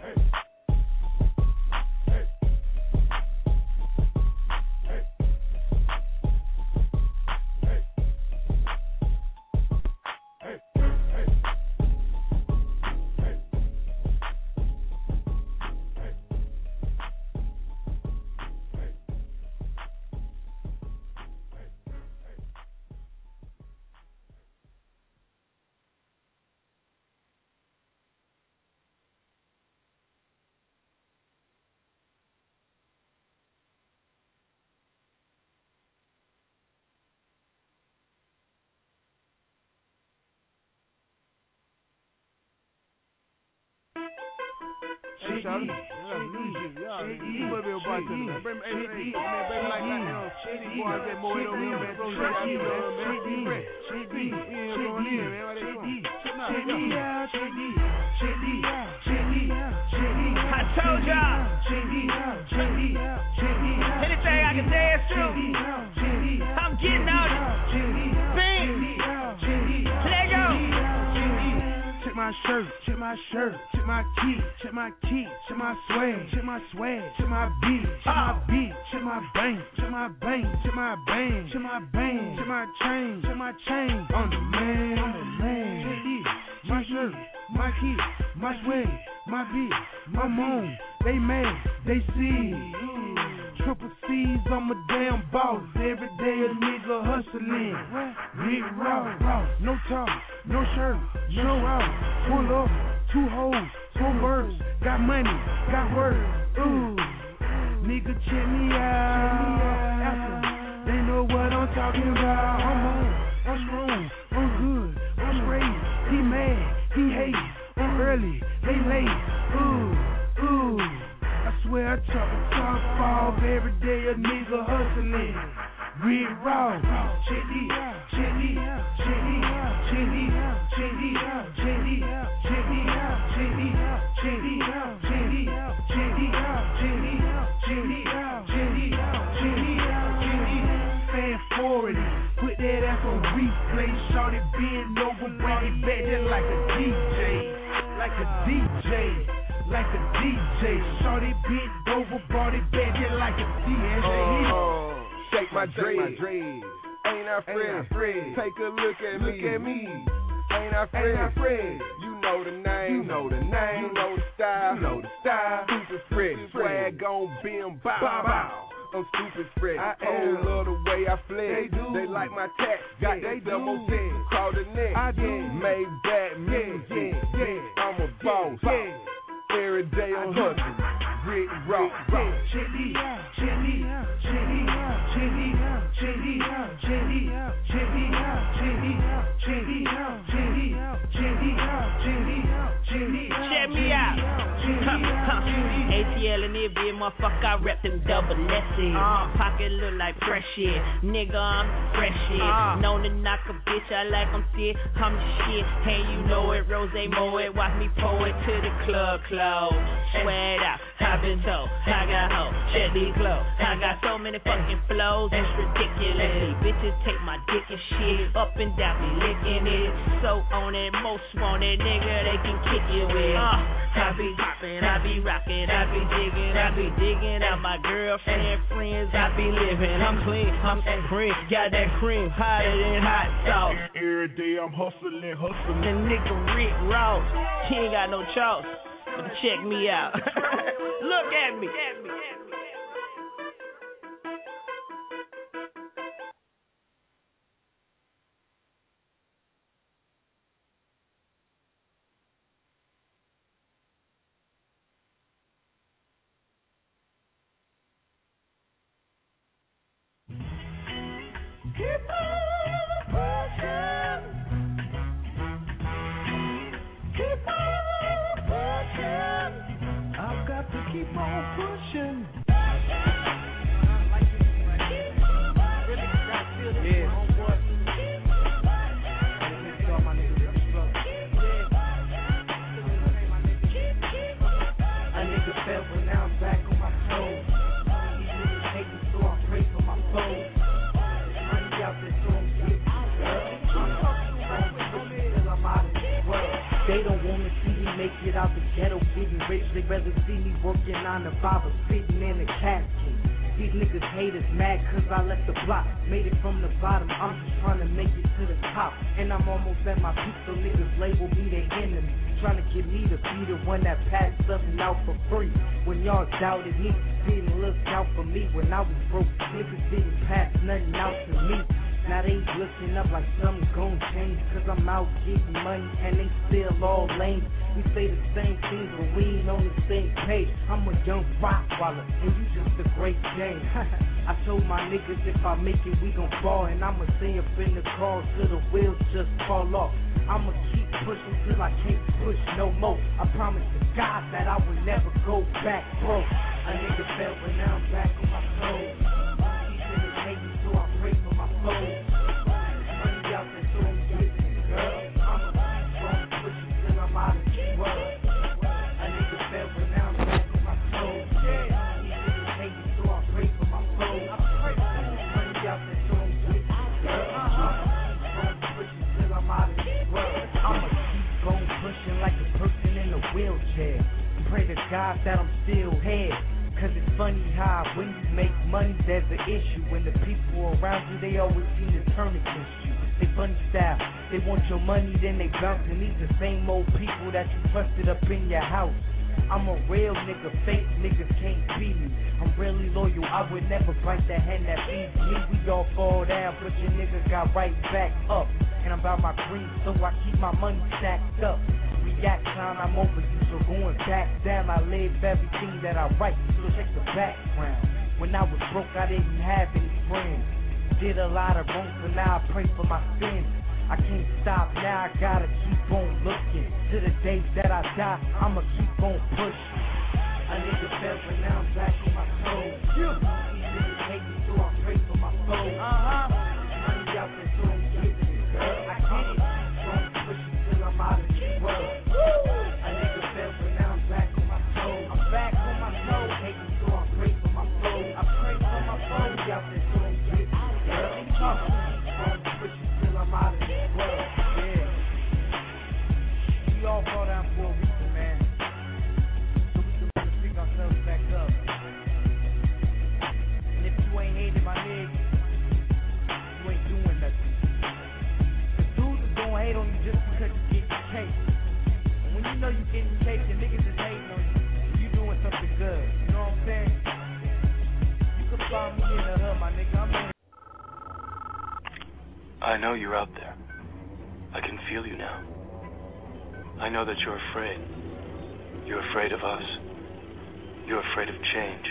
Speaker 1: I told y'all, anything I can dance to, I'm getting out of it. Let go.
Speaker 17: Check my shirt, check my shirt, check my key, check my key, check my swag, check my swag, check my beat, check my beat, check my bang, check my bang, check my bang, check my bang, check my chain, on the man, my shirt, my key, my swag, my beat, my moan, they mad, they see. Triple C's, I'm a damn boss. Every day a nigga hustling. Big raw, no talk, no shirt, no out. Pull up, 2 hoes, 4 birds. Got money, got work. Ooh, nigga check me out. After, they know what I'm talking about. I'm on, I'm strong, I'm good, I'm straight. He mad, he hate. I'm early, they late. Ooh. I swear I chop the top off every day a nigga hustling. Real raw, chitty, chitty, chitty, chitty, chitty, chitty, chitty, chitty, chitty, chitty, chitty, chitty, chitty, chitty, fast forward it, put that ass on replay. Shorty bend over, bring it back just like a DJ, like a DJ. Like a DJ, shorty bent over, brought it back just like a DJ.
Speaker 12: Shake my dreads, ain't I Fred? Take a look at me. Ain't I Fred? You know the name, you know the style, Stupid Fred, swag on bim bow. I'm stupid Fred. Oh, love the way I fled. They like my tats. Got they double tech. Call the neck. Made bad music. I'm a boss. Every day I'm hustling. Rick Ross. Chitty, chitty, chitty, chitty, chitty, chitty, chitty, chitty, chitty, chitty, chitty, chitty.
Speaker 27: Check me out. ATL and it be motherfucker, I rep them double S's. Pocket look like fresh shit. Nigga, I'm fresh shit. Known to knock a bitch, I like I'm sick. I'm the shit. Hey, you know it, Rose Moe it. Watch me pull it to the club close. Sweat out, I been told. I got hoes, check these clothes. I got so many fucking flows, it's ridiculous. Bitches take my dick and shit. Up and down, be licking it. So on it, most wanted, nigga, they can kick you with. I be poppin', I be rockin', I be digging out my girlfriend friends, I be living. I'm clean, I'm supreme, got that cream hotter than hot sauce.
Speaker 17: Every day I'm hustling.
Speaker 27: The nigga Rick Ross, he ain't got no choice, but check me out. Look at me.
Speaker 1: Keep on pushing. Keep on pushing. I've got to keep on pushing. A nigga fell, but now I'm back on my toes. These niggas hate me, so I pray for my foes. They don't wanna see me make it out the ghetto getting rich. They rather see me working on the Bible, sitting in the casket. These niggas hate us mad cause I left the block. Made it from the bottom, I'm just trying to make it to the top. And I'm almost at my peak, so niggas label me their enemy. Trying to get me to be the one that passed something out for free. When y'all doubted me, didn't look out for me. When I was broke, niggas didn't pass nothing out to me. Now they looking up like something's gon' change, cause I'm out getting money and they still all lame. We say the same things but we ain't on the same page. I'm a young Rottweiler and you just a great game. I told my niggas if I make it we gon' fall, and I'ma stay up in the car till the wheels just fall off. I'ma keep pushing till I can't push no more. I promise to God that I will never go back broke. A nigga fell but now I'm back on my toes. These niggas hate me so I pray for my foes. Money out there so I'm getting it, girl. I'ma keep on pushing till I'm out of this world. A nigga fell but now I'm back on my toes. These niggas hate me so I pray for my foes. Money out there so I'm getting it, girl. I'ma keep on pushing till I'm out of this world. I'ma keep on pushing like a person in a wheelchair. Pray to God that I'm still here. Cause it's funny how when you make money there's an issue. When the people around you they always seem to turn against you. They funny style, they want your money then they bounce. And these the same old people that you trusted up in your house. I'm a real nigga, fake niggas can't beat me. I'm really loyal, I would never bite the hand that feeds me. We all fall down, but your nigga got right back up. And I'm about my green, so I keep my money stacked up. React time, I'm over you, so going back down. I live everything that I write, so check the background. When I was broke, I didn't have any friends. Did a lot of wrong, but now I pray for my sins. I can't stop now, I gotta keep on looking. To the day that I die, I'ma keep on pushing. A nigga fell, but now I'm back on my toes. These niggas hate me, so I pray for my foes. Money out there, so I'm giving it, girl. I get it, so I'm pushing till I'm out of this world. A nigga fell, but now I'm back on my toes. I'm back on my toes. Hate me, so I pray for my foes. I pray for my foes. Money out there, so I'm giving it, girl. I'm pushing till I'm out of this world. Yeah. We all fall down for a reason, man. So we can pick ourselves back up. And if you ain't hating my nigga, you ain't doing nothing. The dudes is gonna hate on you just because you get your cake. And when you know you getting your cake, the niggas is hating on you. You doing something good. You know what I'm saying? You can find me in the hood, my nigga. I'm in.
Speaker 13: I know you're out there. I can feel you now. I know that you're afraid. You're afraid of us. You're afraid of change.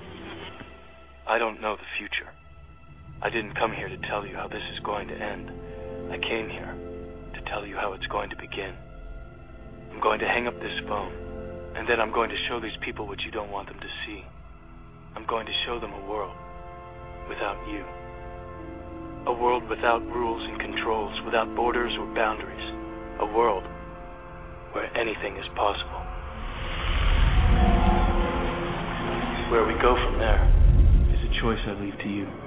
Speaker 13: I don't know the future. I didn't come here to tell you how this is going to end. I came here to tell you how it's going to begin. I'm going to hang up this phone, and then I'm going to show these people what you don't want them to see. I'm going to show them a world without you. A world without rules and controls, without borders or boundaries. A world where anything is possible. Where we go from there is a choice I leave to you.